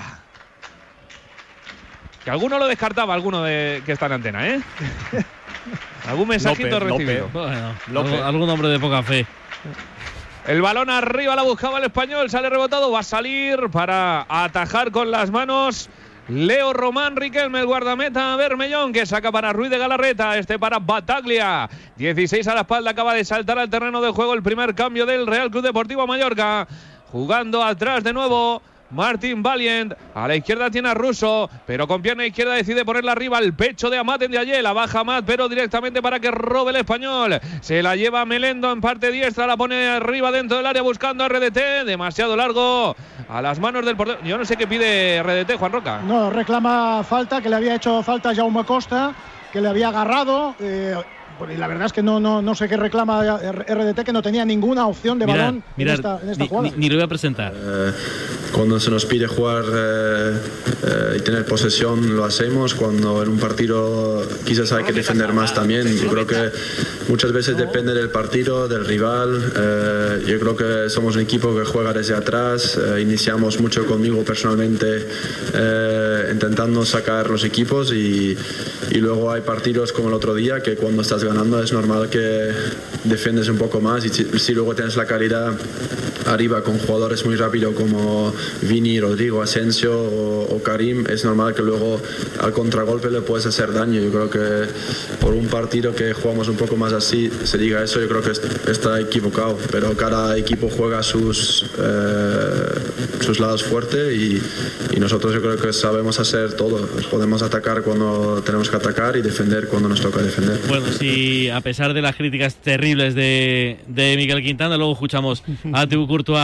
Que alguno lo descartaba, alguno que está en antena, ¿eh? Algún mensajito recibido. Bueno, algún hombre de poca fe. El balón arriba, la buscaba el español, sale rebotado, va a salir para atajar con las manos Leo Román Riquelme, el guardameta Bermellón, que saca para Ruiz de Galarreta, para Bataglia. 16 a la espalda, acaba de saltar al terreno de juego el primer cambio del Real Club Deportivo Mallorca. Jugando atrás de nuevo Martín Valiant, a la izquierda tiene a Russo, pero con pierna izquierda decide ponerla arriba al pecho de Amat en Diayé, la baja Amat, pero directamente para que robe el español. Se la lleva Melendo en parte diestra, la pone arriba dentro del área buscando a RDT, demasiado largo a las manos del portero. Yo no sé qué pide RDT, Juan Roca. No, reclama falta, que le había hecho falta Jaume Costa, que le había agarrado. Y la verdad es que no sé qué reclama RDT, que no tenía ninguna opción de balón en esta jugada. Ni lo voy a presentar. Cuando se nos pide jugar y tener posesión lo hacemos. Cuando en un partido quizás hay que defender más también. Yo creo que muchas veces depende del partido, del rival. Yo creo que somos un equipo que juega desde atrás. Iniciamos mucho conmigo personalmente intentando sacar los equipos y luego hay partidos como el otro día que cuando estás ganando es normal que defiendes un poco más y si luego tienes la calidad arriba con jugadores muy rápidos como Vini, Rodrigo, Asensio o Karim, es normal que luego al contragolpe le puedes hacer daño. Yo creo que por un partido que jugamos un poco más así se diga eso, yo creo que está equivocado, pero cada equipo juega sus lados fuertes y nosotros yo creo que sabemos hacer todo. Podemos atacar cuando tenemos que atacar y defender cuando nos toca defender. Bueno, sí, a pesar de las críticas terribles de Miguel Quintana, luego escuchamos a Thibaut Courtois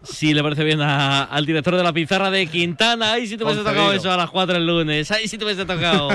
si le parece bien al director de la pizarra de Quintana. Ahí sí te hubiese tocado eso a las 4 el lunes. Ahí sí te hubiese tocado.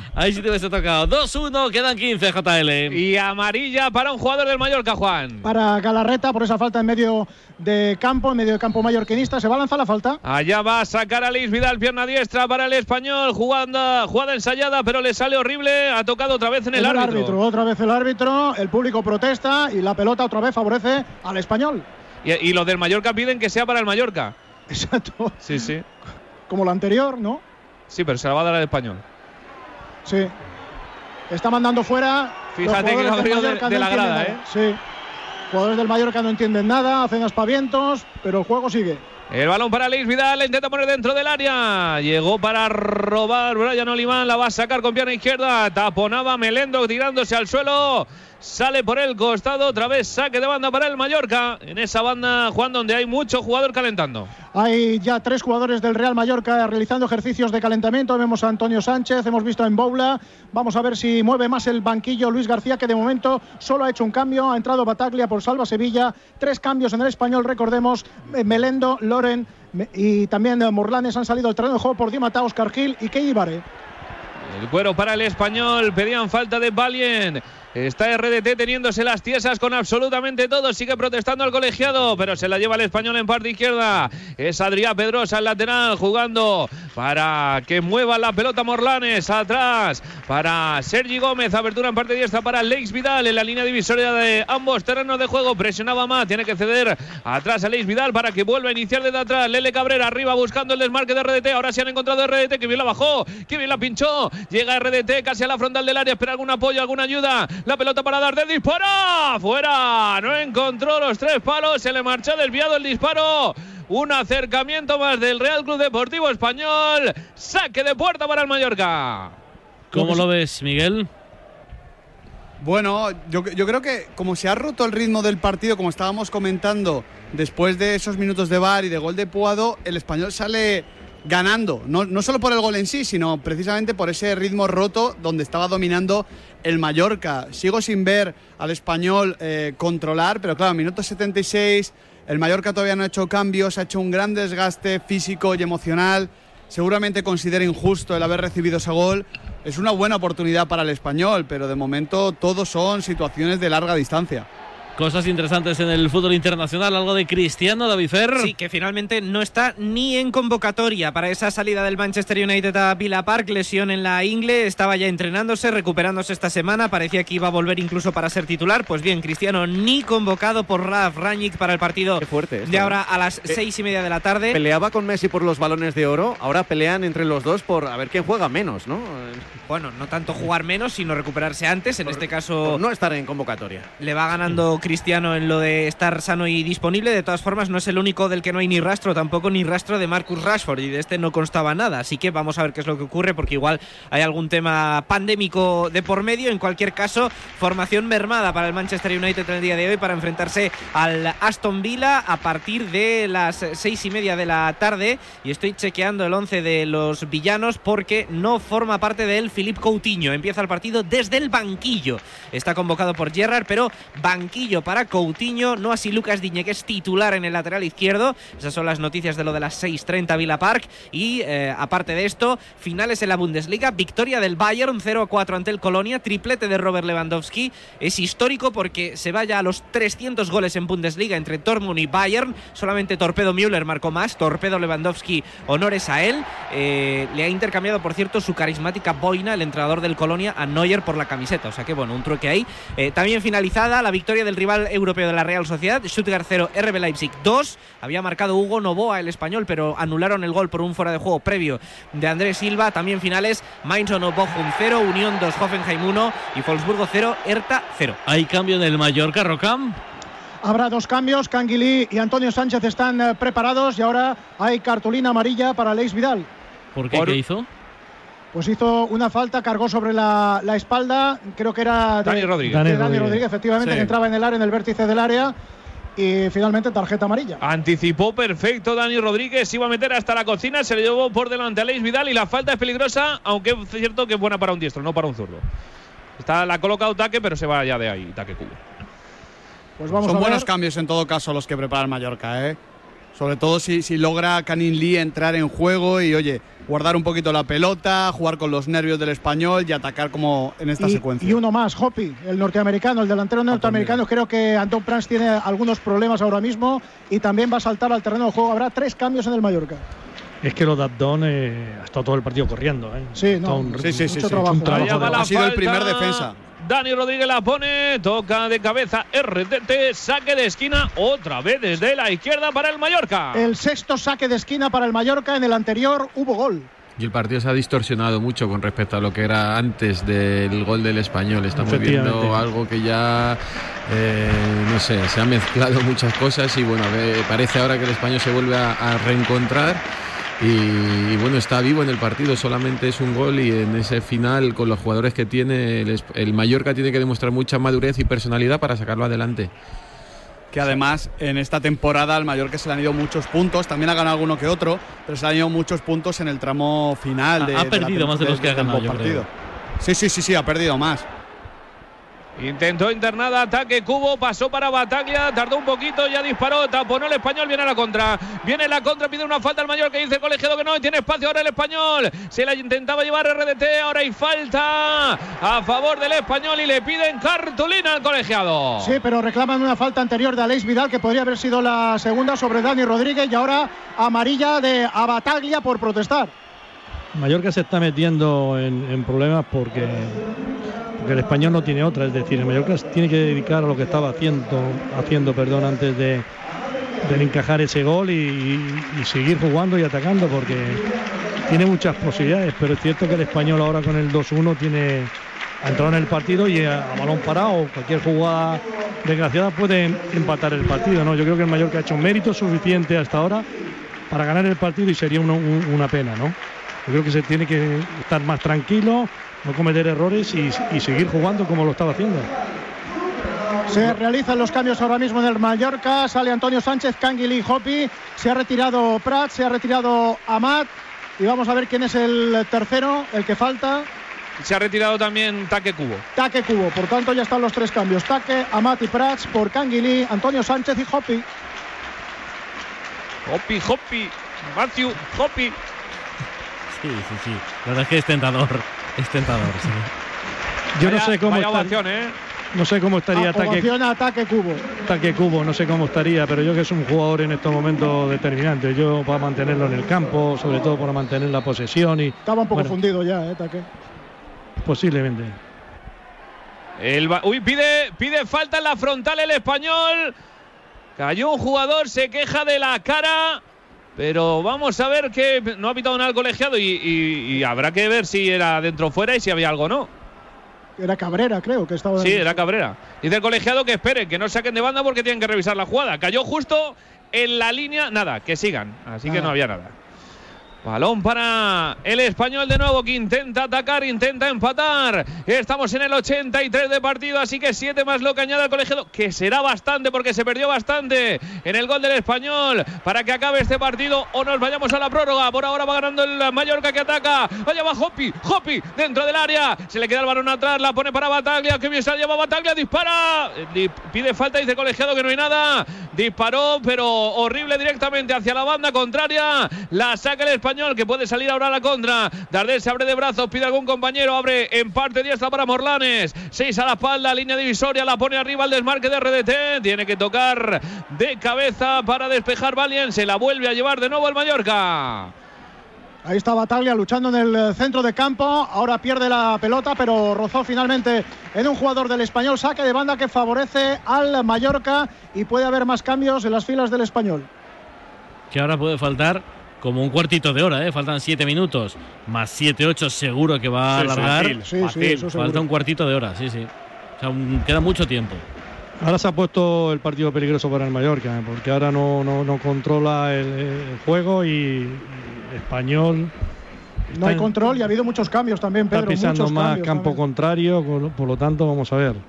2-1, quedan 15, JL. Y amarilla para un jugador del Mallorca, Juan. Para Galarreta, por esa falta en medio de campo mallorquinista. ¿Se va a lanzar la falta? Allá va a sacar a Aleix Vidal, pierna diestra para el español. Jugada ensayada, pero le sale horrible. Ha tocado otra vez en el árbitro. Otra vez el árbitro. El público protesta y la pelota otra vez favorece al español. Y los del Mallorca piden que sea para el Mallorca. Exacto. Sí. Como la anterior, ¿no? Sí, pero se la va a dar al español. Sí. Está mandando fuera. Fíjate que lo abrió de la grada, ¿eh? Sí. Jugadores del Mallorca no entienden nada, hacen aspavientos, pero el juego sigue. El balón para Aleix Vidal, la intenta poner dentro del área. Llegó para robar Brian Olimán, la va a sacar con pierna izquierda. Taponaba Melendo tirándose al suelo. Sale por el costado, otra vez saque de banda para el Mallorca. En esa banda, Juan, donde hay mucho jugador calentando. Hay ya 3 jugadores del Real Mallorca realizando ejercicios de calentamiento. Vemos a Antonio Sánchez, hemos visto a Mboula. Vamos a ver si mueve más el banquillo Luis García, que de momento solo ha hecho un cambio. Ha entrado Bataglia por Salva Sevilla. 3 cambios en el español, recordemos. Melendo, Loren y también Morlanes han salido al terreno de juego por Di Matteo, Oscar Gil y Kei Ibarre. El cuero para el español, pedían falta de Valien. Está RDT teniéndose las tiesas con absolutamente todo. Sigue protestando el colegiado, pero se la lleva el español en parte izquierda. Es Adrià Pedrosa, el lateral, jugando para que mueva la pelota Morlanes. Atrás para Sergi Gómez. Abertura en parte diestra para Aleix Vidal. En la línea divisoria de ambos terrenos de juego. Presionaba más. Tiene que ceder atrás Aleix Vidal para que vuelva a iniciar desde atrás. Lele Cabrera arriba buscando el desmarque de RDT. Ahora se han encontrado RDT. Que bien la bajó. Que bien la pinchó. Llega RDT casi a la frontal del área. Espera algún apoyo, alguna ayuda. La pelota para dar de disparo. Fuera. No encontró los 3 palos. Se le marchó desviado el disparo. Un acercamiento más del Real Club Deportivo Español. Saque de puerta para el Mallorca. ¿Cómo lo ves, Miguel? Bueno, yo creo que como se ha roto el ritmo del partido, como estábamos comentando, después de esos minutos de VAR y de gol de Puado, el español sale ganando, no solo por el gol en sí, sino precisamente por ese ritmo roto donde estaba dominando el Mallorca. Sigo sin ver al español controlar, pero claro, minuto 76, el Mallorca todavía no ha hecho cambios, ha hecho un gran desgaste físico y emocional. Seguramente considera injusto el haber recibido ese gol. Es una buena oportunidad para el español, pero de momento todos son situaciones de larga distancia. Cosas interesantes en el fútbol internacional, algo de Cristiano, David Fer. Sí, que finalmente no está ni en convocatoria para esa salida del Manchester United a Villa Park. Lesión en la ingle, estaba ya entrenándose, recuperándose esta semana, parecía que iba a volver incluso para ser titular. Pues bien, Cristiano ni convocado por Ralf Rangnick para el partido de ahora a las 6:30 de la tarde. Peleaba con Messi por los balones de oro, ahora pelean entre los dos por a ver quién juega menos, ¿no? Bueno, no tanto jugar menos, sino recuperarse antes, en este caso... Por no estar en convocatoria. Le va ganando Cristiano en lo de estar sano y disponible. De todas formas, no es el único del que no hay ni rastro, tampoco ni rastro de Marcus Rashford, y de este no constaba nada, así que vamos a ver qué es lo que ocurre, porque igual hay algún tema pandémico de por medio. En cualquier caso, formación mermada para el Manchester United en el día de hoy para enfrentarse al Aston Villa a partir de las 6:30 de la tarde, y estoy chequeando el 11 de los villanos porque no forma parte de él Philippe Coutinho. Empieza el partido desde el banquillo, está convocado por Gerrard, pero banquillo para Coutinho, no así Lucas Digne, que es titular en el lateral izquierdo. Esas son las noticias de lo de las 6:30 Villa Park. Y aparte de esto, finales en la Bundesliga, victoria del Bayern 0-4 ante el Colonia, triplete de Robert Lewandowski. Es histórico porque se vaya a los 300 goles en Bundesliga entre Dortmund y Bayern. Solamente Torpedo Müller marcó más. Torpedo Lewandowski, honores a él. Le ha intercambiado, por cierto, su carismática boina, el entrenador del Colonia, a Neuer por la camiseta. O sea que bueno, un truque ahí. También finalizada la victoria del rival europeo de la Real Sociedad, Stuttgart 0, RB Leipzig 2. Había marcado Hugo Novoa, el español, pero anularon el gol por un fuera de juego previo de Andrés Silva. También finales, Mainz 1, Bochum 0, Unión 2, Hoffenheim 1 y Wolfsburgo 0, Hertha 0. ¿Hay cambio en el Mallorca, Rocam? Habrá 2 cambios, Canguilí y Antonio Sánchez están preparados, y ahora hay cartulina amarilla para Aleix Vidal. ¿Por qué? ¿Qué hizo? Pues hizo una falta, cargó sobre la espalda, creo que era Dani Rodríguez. Dani Rodríguez, efectivamente, sí, que entraba en el área, en el vértice del área, y finalmente tarjeta amarilla. Anticipó perfecto Dani Rodríguez, iba a meter hasta la cocina, se le llevó por delante a Aleix Vidal, y la falta es peligrosa, aunque es cierto que es buena para un diestro, no para un zurdo. La ha colocado Taque, pero se va ya de ahí, Taque Cubo. Pues vamos Son a buenos ver. cambios en todo caso los que prepara el Mallorca, ¿eh? Sobre todo si logra Kang-in Lee entrar en juego y, oye, guardar un poquito la pelota, jugar con los nervios del español y atacar como en esta secuencia. Y uno más, Hopi, el norteamericano, el delantero norteamericano. Creo que Antón Prats tiene algunos problemas ahora mismo y también va a saltar al terreno de juego. Habrá 3 cambios en el Mallorca. Es que los Abdón ha estado todo el partido corriendo. Sí, mucho trabajo. Ha sido el primer defensa. Dani Rodríguez la pone, toca de cabeza RDT, saque de esquina otra vez desde la izquierda para el Mallorca. El 6º saque de esquina para el Mallorca, en el anterior hubo gol. Y el partido se ha distorsionado mucho con respecto a lo que era antes del gol del Español. Estamos viendo algo que ya, no sé, se han mezclado muchas cosas y bueno, parece ahora que el Español se vuelve a reencontrar. Y bueno, está vivo en el partido, solamente es un gol y en ese final, con los jugadores que tiene, el Mallorca tiene que demostrar mucha madurez y personalidad para sacarlo adelante. Que además en esta temporada al Mallorca se le han ido muchos puntos, también ha ganado alguno que otro, pero se le han ido muchos puntos en el tramo final. Ha perdido más de los que ha ganado, yo creo. Sí, ha perdido más. Intentó internada, ataque Cubo, pasó para Bataglia, tardó un poquito, ya disparó, taponó el Español, viene la contra, pide una falta al Mallorca, dice el colegiado que no, y tiene espacio ahora el Español, se la intentaba llevar RDT, ahora hay falta a favor del Español y le piden cartulina al colegiado. Sí, pero reclaman una falta anterior de Aleix Vidal que podría haber sido la segunda sobre Dani Rodríguez y ahora amarilla a Bataglia por protestar. Mallorca se está metiendo en problemas porque el Español no tiene otra, es decir, el Mallorca tiene que dedicar a lo que estaba haciendo antes de encajar ese gol y seguir jugando y atacando porque tiene muchas posibilidades, pero es cierto que el Español ahora con el 2-1 ha entrado en el partido y a balón parado, cualquier jugada desgraciada puede empatar el partido, ¿no? Yo creo que el Mallorca ha hecho un mérito suficiente hasta ahora para ganar el partido y sería una pena, ¿no? Yo creo que se tiene que estar más tranquilo, no cometer errores y seguir jugando como lo estaba haciendo. Se realizan los cambios ahora mismo en el Mallorca. Sale Antonio Sánchez, Kang-in Lee, Hopi. Se ha retirado Prats, se ha retirado Amat. Y vamos a ver quién es el tercero, el que falta. Se ha retirado también Take Cubo. Take Cubo, por tanto ya están los 3 cambios. Take, Amat y Prats por Kang-in Lee, Antonio Sánchez y Hopi. Hopi, Matthew, Hopi. Sí. La verdad es que es tentador. Sí. Yo no sé cómo No sé cómo estaría Take Cubo, no sé cómo estaría, pero yo creo que es un jugador en estos momentos determinante. Yo para mantenerlo en el campo, sobre todo para mantener la posesión y estaba un poco fundido ya, Take. Posiblemente. Pide falta en la frontal el Español. Cayó un jugador, se queja de la cara. Pero vamos a ver que no ha pitado nada el colegiado y habrá que ver si era dentro o fuera y si había algo o no. Era Cabrera, creo que estaba. Sí, era Cabrera. Dice el colegiado que esperen, que no saquen de banda porque tienen que revisar la jugada. Cayó justo en la línea, nada, que sigan. Así que no había nada. Balón para el Español de nuevo, que intenta atacar, intenta empatar. Estamos en el 83 de partido, así que 7 más lo que añade el colegiado, que será bastante porque se perdió bastante en el gol del Español para que acabe este partido o nos vayamos a la prórroga. Por ahora va ganando el Mallorca, que ataca. Allá va Hopi dentro del área. Se le queda el balón atrás, la pone para Bataglia. Que bien se la lleva Bataglia, dispara. Pide falta, dice el colegiado que no hay nada. Disparó, pero horrible directamente hacia la banda contraria. La saca el Español, que puede salir ahora a la contra. Dardel se abre de brazos, pide algún compañero, abre en parte diestra para Morlanes. 6 a la espalda, línea divisoria, la pone arriba el desmarque de RDT. Tiene que tocar de cabeza para despejar Valien. Se la vuelve a llevar de nuevo el Mallorca. Ahí está Bataglia luchando en el centro de campo. Ahora pierde la pelota, pero rozó finalmente en un jugador del Español. Saque de banda que favorece al Mallorca y puede haber más cambios en las filas del Español. Que ahora puede faltar como un cuartito de hora, faltan 7 minutos, más 7, 8 seguro que va a alargar. Sí, eso falta un cuartito de hora, sí. O sea, queda mucho tiempo. Ahora se ha puesto el partido peligroso para el Mallorca, porque ahora no controla el juego y Español. No hay control y ha habido muchos cambios también, Pedro. Está pisando más campo también. Contrario, por lo tanto vamos a ver.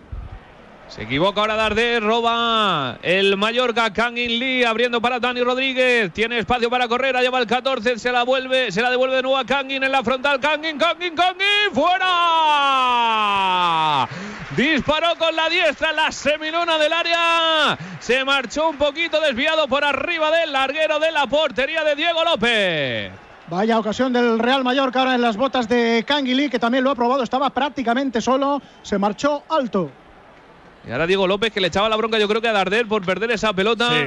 Se equivoca ahora Dardé, roba el Mallorca. Kang-in Lee abriendo para Dani Rodríguez. Tiene espacio para correr, allá va el 14. Se la devuelve de nuevo a Kang-in en la frontal. Kang-in, fuera. Disparó con la diestra en la semiluna del área. Se marchó un poquito desviado por arriba del larguero de la portería de Diego López. Vaya ocasión del Real Mallorca ahora en las botas de Canguilí, que también lo ha probado, estaba prácticamente solo, se marchó alto. Y ahora Diego López, que le echaba la bronca yo creo que a Darder por perder esa pelota. Sí.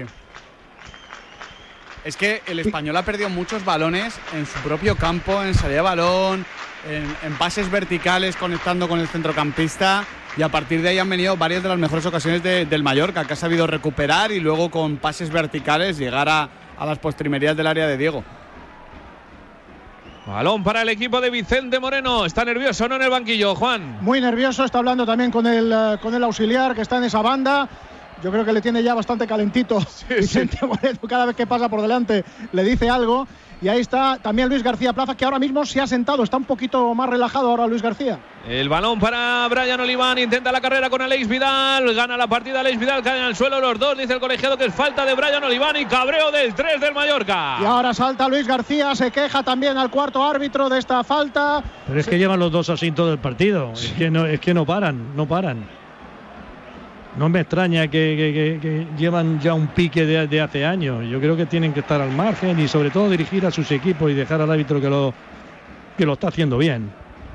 Es que el Español ha perdido muchos balones en su propio campo, en salida de balón, en pases verticales conectando con el centrocampista, y a partir de ahí han venido varias de las mejores ocasiones del Mallorca, que ha sabido recuperar y luego con pases verticales llegar a las postrimerías del área de Diego. Balón para el equipo de Vicente Moreno. Está nervioso, ¿no? En el banquillo, Juan. Muy nervioso, está hablando también con el auxiliar que está en esa banda. Yo creo que le tiene ya bastante calentito Vicente Moreno. Cada vez que pasa por delante le dice algo. Y ahí está también Luis García Plaza, que ahora mismo se ha sentado. Está un poquito más relajado ahora Luis García. El balón para Brian Oliván. Intenta la carrera con Aleix Vidal. Gana la partida Aleix Vidal. Caen al suelo los dos. Dice el colegiado que es falta de Brian Oliván y cabreo del 3 del Mallorca. Y ahora salta Luis García. Se queja también al cuarto árbitro de esta falta. Pero es que llevan los dos así todo el partido. Sí. Es que no paran. No me extraña que llevan ya un pique de hace años. Yo creo que tienen que estar al margen y sobre todo dirigir a sus equipos y dejar al árbitro que lo está haciendo bien.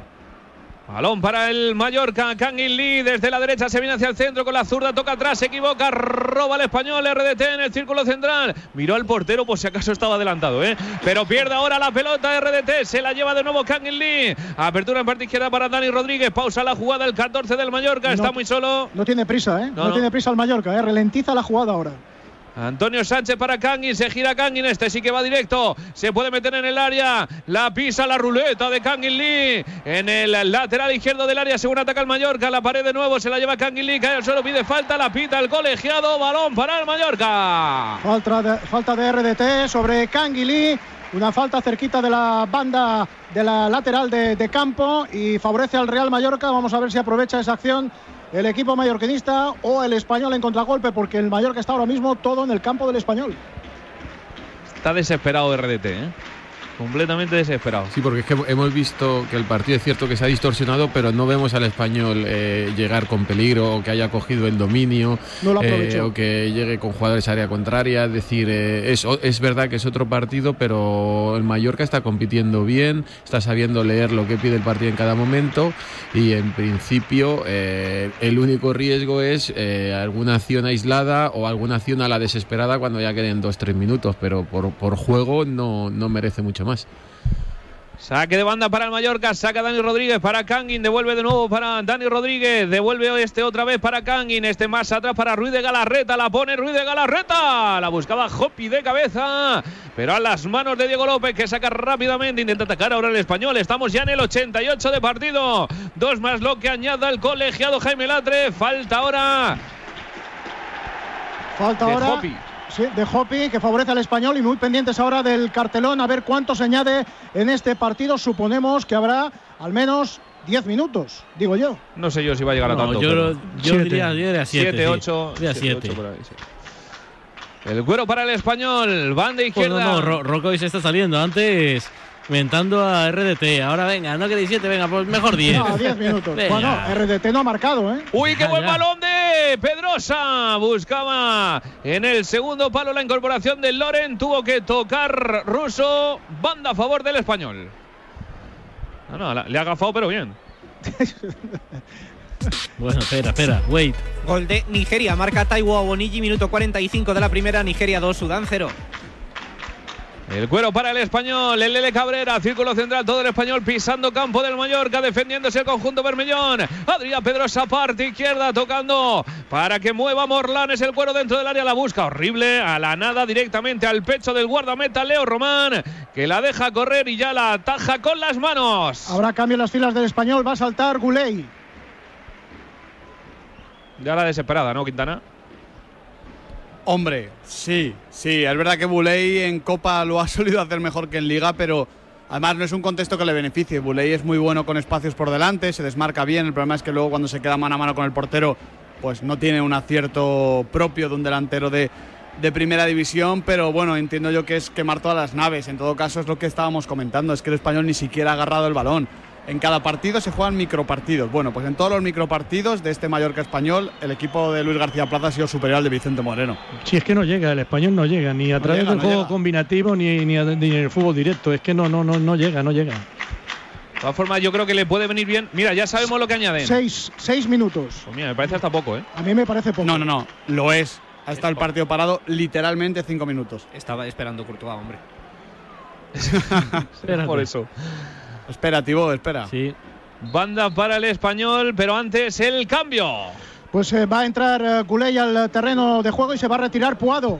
Balón para el Mallorca. Kangin Lee desde la derecha se viene hacia el centro con la zurda, toca atrás, se equivoca, roba el Español. RDT en el círculo central. Miró al portero por si acaso estaba adelantado, pero pierde ahora la pelota. RDT se la lleva de nuevo Kangin Lee. Apertura en parte izquierda para Dani Rodríguez. Pausa la jugada el 14 del Mallorca. Está muy solo. No tiene prisa, No tiene prisa el Mallorca, Ralentiza la jugada ahora. Antonio Sánchez para Kangin, se gira Kangin, este sí que va directo, se puede meter en el área, la pisa la ruleta de Kangin Lee, en el lateral izquierdo del área, según ataca el Mallorca, la pared de nuevo, se la lleva Kangin Lee, cae al suelo, pide falta, la pita el colegiado, balón para el Mallorca. Falta de RDT sobre Kangin Lee, una falta cerquita de la banda de la lateral de campo y favorece al Real Mallorca. Vamos a ver si aprovecha esa acción el equipo mallorquinista o el Español en contragolpe, porque el Mallorca está ahora mismo todo en el campo del Español. Está desesperado RDT, completamente desesperado. Sí, porque es que hemos visto que el partido es cierto que se ha distorsionado, pero no vemos al Español llegar con peligro o que haya cogido el dominio, no lo aprovechó, o que llegue con jugadores a área contraria. Es decir, es verdad que es otro partido, pero el Mallorca está compitiendo bien, está sabiendo leer lo que pide el partido en cada momento y en principio el único riesgo es alguna acción aislada o alguna acción a la desesperada cuando ya queden 2-3 minutos, pero por juego no merece mucho más. Saque de banda para el Mallorca, saca Dani Rodríguez para Kangin, devuelve de nuevo para Dani Rodríguez, devuelve otra vez para Kangin, más atrás para Ruiz de Galarreta, la pone Ruiz de Galarreta, la buscaba Hopi de cabeza, pero a las manos de Diego López, que saca rápidamente, intenta atacar ahora el Español. Estamos ya en el 88 de partido, 2 más lo que añada el colegiado Jaime Latre. Falta ahora Hopi. Sí, de Hopi, que favorece al Español, y muy pendientes ahora del cartelón a ver cuánto se añade en este partido. Suponemos que habrá al menos 10 minutos, digo yo. No sé yo si va a llegar a tanto. Yo diría 7, 8. 7. El cuero para el Español, banda izquierda. Rocco se está saliendo antes mentando a RDT. Ahora venga, no queréis 7, venga, pues mejor 10. No, 10 minutos. Bueno, RDT no ha marcado, Uy, qué buen balón de Pedrosa. Buscaba en el segundo palo la incorporación de Loren. Tuvo que tocar Russo. Banda a favor del Español. Le ha agafado, pero bien. Bueno, espera, wait. Gol de Nigeria, marca Taiwo Awoniji, minuto 45 de la primera. Nigeria 2, Sudán 0. El cuero para el Español, el Lele Cabrera, círculo central, todo el Español pisando campo del Mallorca, defendiéndose el conjunto bermellón. Adrián Pedrosa, parte izquierda, tocando para que mueva Morlanes, el cuero dentro del área, la busca horrible, a la nada, directamente al pecho del guardameta Leo Román, que la deja correr y ya la ataja con las manos. Habrá cambio en las filas del Español, va a saltar Guley. Ya la desesperada, ¿no, Quintana? Hombre, sí, es verdad que Bouley en Copa lo ha solido hacer mejor que en Liga, pero además no es un contexto que le beneficie. Bouley es muy bueno con espacios por delante, se desmarca bien, el problema es que luego cuando se queda mano a mano con el portero, pues no tiene un acierto propio de un delantero de primera división, pero bueno, entiendo yo que es quemar todas las naves. En todo caso es lo que estábamos comentando, es que el Español ni siquiera ha agarrado el balón. en cada partido se juegan micropartidos. Bueno, pues en todos los micropartidos de este Mallorca Español, el equipo de Luis García Plaza ha sido superior al de Vicente Moreno. Si es que no llega, el Español no llega, ni a través del juego combinativo, ni en el fútbol directo. Es que no llega. De todas formas, yo creo que le puede venir bien. Mira, ya sabemos lo que añaden. 6 minutos. Pues mira, me parece hasta poco, ¿eh? A mí me parece poco. No, lo es. Ha estado el partido parado literalmente 5 minutos. Estaba esperando Courtois, hombre. Por eso. Espera, Tibó, espera. Sí. Banda para el Español, pero antes el cambio. Pues va a entrar Guley al terreno de juego y se va a retirar Puado.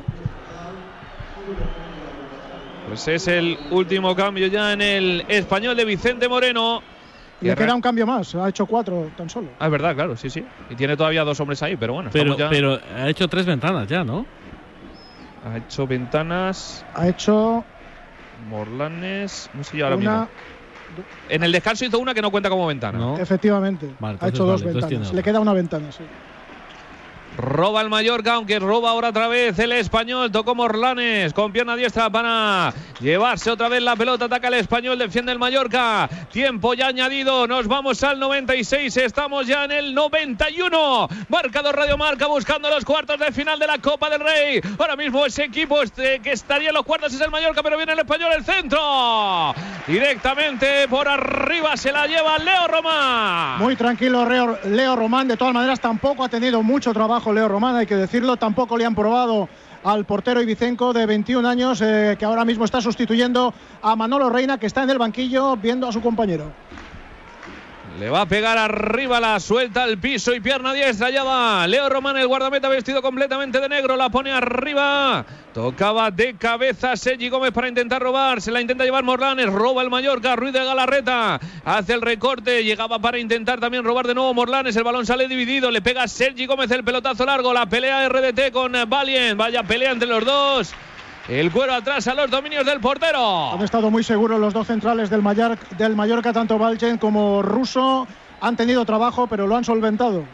Pues es el último cambio ya en el Español de Vicente Moreno. Le queda un cambio más, ha hecho 4 tan solo. Ah, es verdad, claro, sí. Y tiene todavía 2 hombres ahí, pero bueno. Pero ha hecho 3 ventanas ya, ¿no? Ha hecho ventanas. Ha hecho Morlanes, no sé yo ahora mismo. En el descanso hizo una que no cuenta como ventana. ¿No? Efectivamente, vale, ha hecho 2 ventanas. Le queda una ventana, sí. Roba el Mallorca, aunque roba ahora otra vez el Español. Tocó Morlanes con pierna diestra para llevarse otra vez la pelota. Ataca el Español, defiende el Mallorca. Tiempo ya añadido, nos vamos al 96. Estamos ya en el 91. Marcador Radio Marca buscando los cuartos de final de la Copa del Rey. Ahora mismo ese equipo que estaría en los cuartos es el Mallorca, pero viene el Español, el centro. Directamente por arriba se la lleva Leo Román. Muy tranquilo Leo Román. De todas maneras tampoco ha tenido mucho trabajo Leo Román, hay que decirlo. Tampoco le han probado al portero ibicenco de 21 años que ahora mismo está sustituyendo a Manolo Reina, que está en el banquillo viendo a su compañero. Le va a pegar arriba, la suelta al piso y pierna diestra, ya va Leo Román, el guardameta vestido completamente de negro, la pone arriba, tocaba de cabeza Sergi Gómez para intentar robar, se la intenta llevar Morlanes, roba el Mallorca, Ruiz de Galarreta, hace el recorte, llegaba para intentar también robar de nuevo Morlanes, el balón sale dividido, le pega Sergi Gómez el pelotazo largo, la pelea RDT con Valient, vaya pelea entre los dos. El cuero atrás a los dominios del portero. Han estado muy seguros los dos centrales del Mallorca, tanto Valgen como Russo. Han tenido trabajo, pero lo han solventado.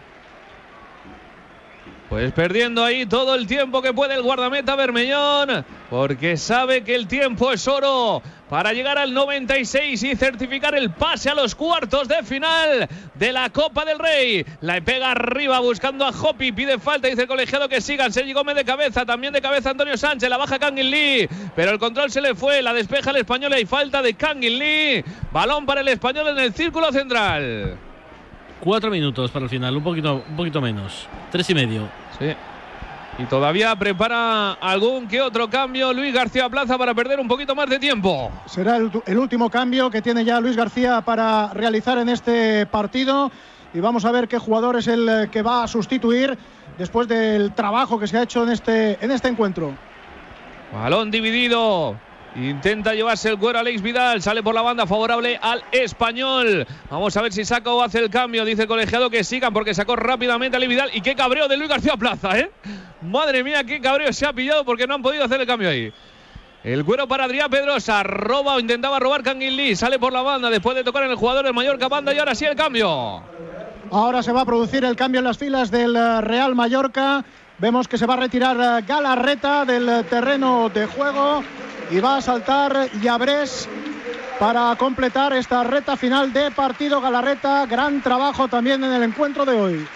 Pues perdiendo ahí todo el tiempo que puede el guardameta Bermellón, porque sabe que el tiempo es oro para llegar al 96 y certificar el pase a los cuartos de final de la Copa del Rey. La pega arriba buscando a Hopi, pide falta, dice el colegiado que sigan. Sergi Gómez de cabeza, también de cabeza Antonio Sánchez, la baja Kangin Lee, pero el control se le fue, la despeja el Español y hay falta de Kangin Lee. Balón para el Español en el círculo central. 4 minutos para el final, un poquito menos. 3 y medio. Sí. Y todavía prepara algún que otro cambio Luis García Plaza para perder un poquito más de tiempo. Será el último cambio que tiene ya Luis García para realizar en este partido. Y vamos a ver qué jugador es el que va a sustituir después del trabajo que se ha hecho en este encuentro. Balón dividido. Intenta llevarse el cuero Alex Vidal, sale por la banda favorable al Español. Vamos a ver si saca o hace el cambio, dice el colegiado que sigan porque sacó rápidamente a Alex Vidal. Y qué cabreo de Luis García Plaza, ¿eh? Madre mía, qué cabreo se ha pillado porque no han podido hacer el cambio ahí. El cuero para Adrián Pedrosa, roba o intentaba robar Kangin Lee, sale por la banda después de tocar en el jugador del Mallorca banda y ahora sí el cambio. Ahora se va a producir el cambio en las filas del Real Mallorca. Vemos que se va a retirar Galarreta del terreno de juego y va a saltar Llabrés para completar esta recta final de partido. Galarreta, gran trabajo también en el encuentro de hoy.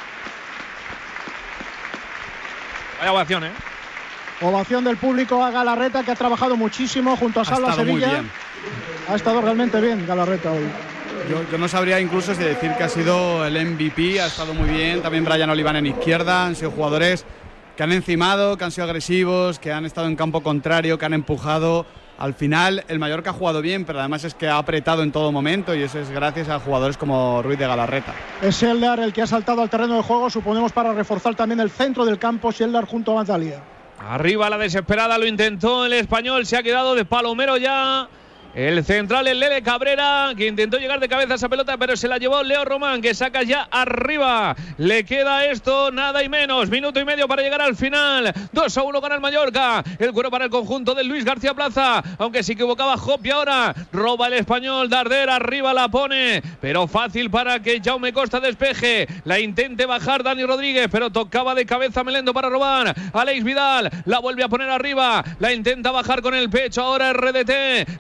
Vaya ovación, ¿eh? Ovación del público a Galarreta, que ha trabajado muchísimo junto a Salva Sevilla. Muy bien. Ha estado realmente bien Galarreta hoy. Yo no sabría incluso si decir que ha sido el MVP, ha estado muy bien. También Brian Olivan en izquierda, han sido jugadores que han encimado, que han sido agresivos, que han estado en campo contrario, que han empujado. Al final el Mallorca ha jugado bien, pero además es que ha apretado en todo momento y eso es gracias a jugadores como Ruiz de Galarreta. Es Sheldar el que ha saltado al terreno de juego, suponemos para reforzar también el centro del campo, Sheldar junto a Manzalia. Arriba la desesperada, lo intentó el Español, se ha quedado de palomero ya. El central, el Lele Cabrera, que intentó llegar de cabeza a esa pelota, pero se la llevó Leo Román, que saca ya arriba. Le queda esto, nada y menos. Minuto y medio para llegar al final. 2-1 gana el Mallorca. El cuero para el conjunto de Luis García Plaza. Aunque se equivocaba Hopi ahora. Roba el Español, Darder arriba la pone. Pero fácil para que Jaume Costa despeje. La intente bajar Dani Rodríguez, pero tocaba de cabeza Melendo para robar. Alex Vidal la vuelve a poner arriba. La intenta bajar con el pecho. Ahora RDT. Se la lleva el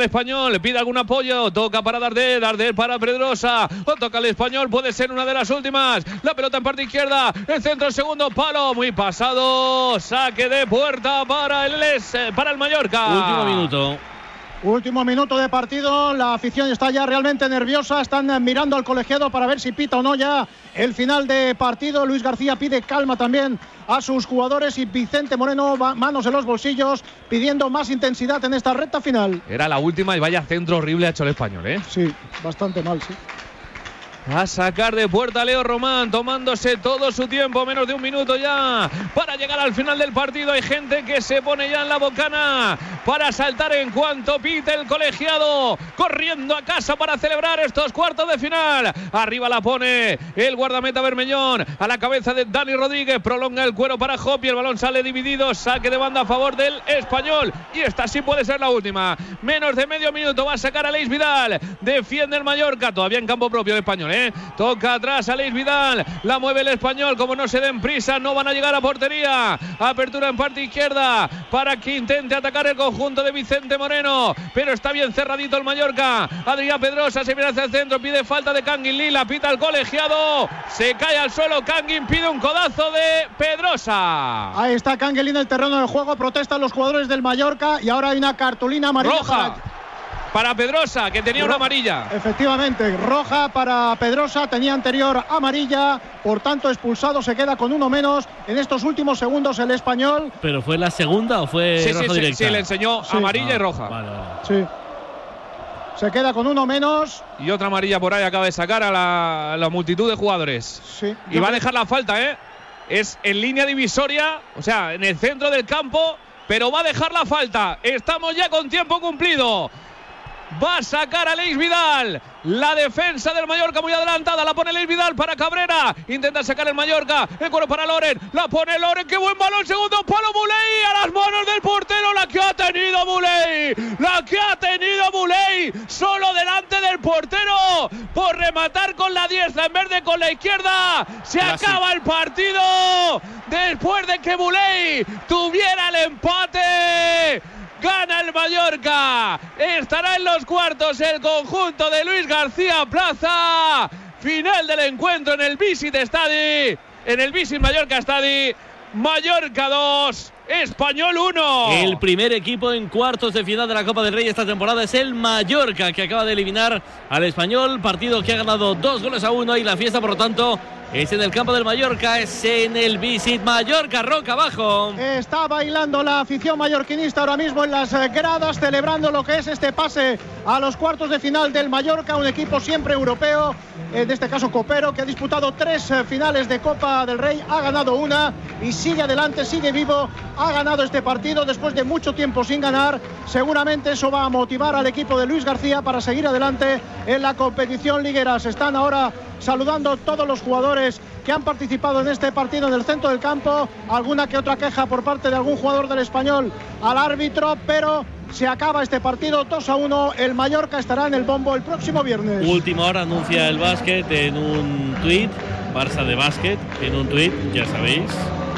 Español, pide algún apoyo, toca para Darder para Pedrosa, o toca el Español, puede ser una de las últimas. La pelota en parte izquierda, el centro, el segundo palo, muy pasado. Saque de puerta para el Mallorca. Último minuto de partido, la afición está ya realmente nerviosa, están mirando al colegiado para ver si pita o no ya el final de partido. Luis García pide calma también a sus jugadores y Vicente Moreno va manos en los bolsillos pidiendo más intensidad en esta recta final. Era la última y vaya centro horrible ha hecho el Español, ¿eh? Sí, bastante mal, sí. A sacar de puerta Leo Román, tomándose todo su tiempo, menos de un minuto ya para llegar al final del partido. Hay gente que se pone ya en la bocana para saltar en cuanto pite el colegiado, corriendo a casa para celebrar estos cuartos de final. Arriba la pone el guardameta Bermellón, a la cabeza de Dani Rodríguez, prolonga el cuero para Hopi, el balón sale dividido, saque de banda a favor del Español, y esta sí puede ser la última. Menos de medio minuto, va a sacar a Aleix Vidal, defiende el Mallorca, todavía en campo propio el Español, toca atrás Aleix Vidal, la mueve el Español, como no se den prisa no van a llegar a portería. Apertura en parte izquierda para que intente atacar el conjunto de Vicente Moreno, pero está bien cerradito el Mallorca. Adrián Pedrosa se viene hacia el centro, pide falta de Kangin Lee, la pita el colegiado, se cae al suelo Kangin, pide un codazo de Pedrosa. Ahí está Kangin Lee en el terreno del juego, protestan los jugadores del Mallorca y ahora hay una cartulina amarilla roja para Pedrosa, que tenía una amarilla. Efectivamente, roja para Pedrosa, tenía anterior amarilla, por tanto expulsado, se queda con uno menos en estos últimos segundos el Español. ¿Pero fue la segunda o fue roja directa? Sí, le enseñó amarilla y roja. Vale. Sí. Se queda con uno menos. Y otra amarilla por ahí acaba de sacar a la multitud de jugadores. Sí. Y va a dejar la falta, es en línea divisoria, o sea, en el centro del campo, pero va a dejar la falta. Estamos ya con tiempo cumplido. Va a sacar a Aleix Vidal. La defensa del Mallorca muy adelantada. La pone Aleix Vidal para Cabrera. Intenta sacar el Mallorca. El cuero para Loren. La pone Loren. ¡Qué buen balón! Segundo palo Muley. A las manos del portero. La que ha tenido Muley. La que ha tenido Muley. Solo delante del portero. Por rematar con la diestra en vez de con la izquierda. Se acaba el partido. Después de que Muley tuviera el empate. Gana el Mallorca, estará en los cuartos el conjunto de Luis García Plaza. Final del encuentro en el Visit Stadi, en el Visit Mallorca Stadi. Mallorca 2, Español 1. El primer equipo en cuartos de final de la Copa del Rey esta temporada es el Mallorca, que acaba de eliminar al Español, partido que ha ganado 2-1 y la fiesta, por lo tanto, es en el campo del Mallorca, es en el Visit Mallorca, Roca abajo. Está bailando la afición mallorquinista ahora mismo en las gradas, celebrando lo que es este pase a los cuartos de final del Mallorca, un equipo siempre europeo, en este caso copero, que ha disputado 3 finales de Copa del Rey, ha ganado una y sigue adelante, sigue vivo, ha ganado este partido después de mucho tiempo sin ganar. Seguramente eso va a motivar al equipo de Luis García para seguir adelante en la competición liguera. Se están ahora saludando todos los jugadores que han participado en este partido en el centro del campo. Alguna que otra queja por parte de algún jugador del Español al árbitro, pero se acaba este partido 2-1. El Mallorca estará en el bombo el próximo viernes. Última hora anuncia el básquet en un tuit, Barça de básquet en un tuit, ya sabéis.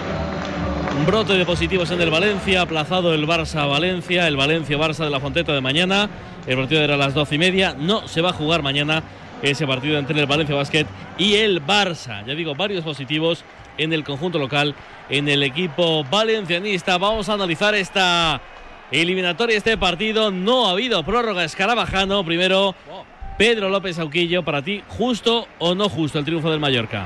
Un brote de positivos en el Valencia, aplazado el Barça-Valencia, el Valencia-Barça de la Fonteta de mañana. El partido era a las 12:30, no se va a jugar mañana ese partido entre el Valencia Basket y el Barça. Ya digo, varios positivos en el conjunto local, en el equipo valencianista. Vamos a analizar esta eliminatoria, este partido. No ha habido prórroga, escarabajano. Primero, Pedro López Auquillo, para ti, ¿justo o no justo el triunfo del Mallorca?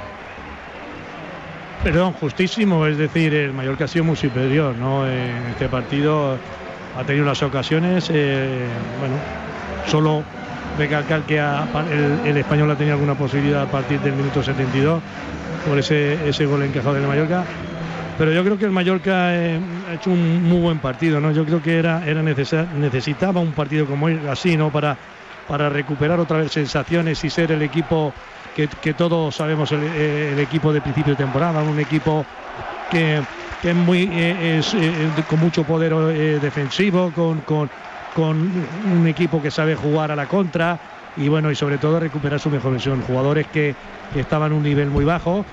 Perdón, justísimo, es decir, el Mallorca ha sido muy superior, ¿no? En este partido ha tenido las ocasiones, bueno, solo recalcar que el Español ha tenido alguna posibilidad a partir del minuto 72 por ese gol encajado del Mallorca, pero yo creo que el Mallorca ha hecho un muy buen partido, ¿no? Yo creo que necesitaba un partido como así, ¿no? Para recuperar otra vez sensaciones y ser el equipo que todos sabemos, el equipo de principio de temporada, un equipo que es muy con mucho poder defensivo, con un equipo que sabe jugar a la contra y bueno, y sobre todo recuperar su mejor versión. Jugadores que estaban a un nivel muy bajo,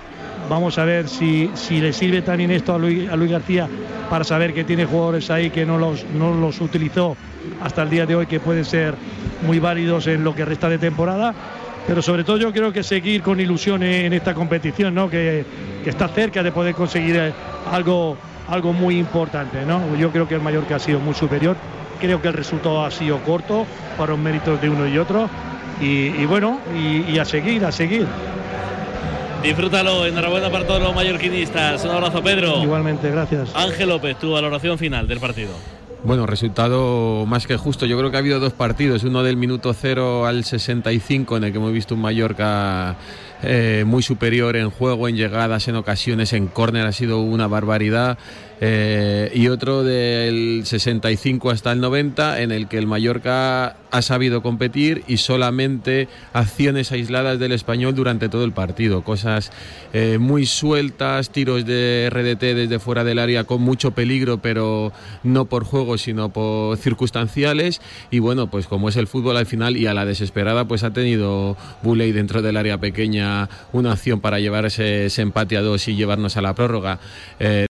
Vamos a ver si le sirve también esto a Luis García para saber que tiene jugadores ahí que no los utilizó hasta el día de hoy, que pueden ser muy válidos en lo que resta de temporada. Pero sobre todo yo creo que seguir con ilusión en esta competición, ¿no? Que está cerca de poder conseguir algo muy importante, ¿no? Yo creo que el Mallorca ha sido muy superior. Creo que el resultado ha sido corto para los méritos de uno y otro. Y bueno, y a seguir. Disfrútalo, enhorabuena para todos los mallorquinistas. Un abrazo, Pedro. Igualmente, gracias. Ángel López, tu valoración final del partido. Bueno, resultado más que justo. Yo creo que ha habido dos partidos, uno del minuto 0 al 65, en el que hemos visto un Mallorca muy superior en juego, en llegadas, en ocasiones, en córner, ha sido una barbaridad. Y otro del 65 hasta el 90, en el que el Mallorca ha sabido competir y solamente acciones aisladas del Español durante todo el partido, cosas muy sueltas, tiros de RDT desde fuera del área con mucho peligro, pero no por juego sino por circunstanciales. Y bueno, pues como es el fútbol, al final y a la desesperada, pues ha tenido Buley dentro del área pequeña una acción para llevar ese empate a 2 y llevarnos a la prórroga.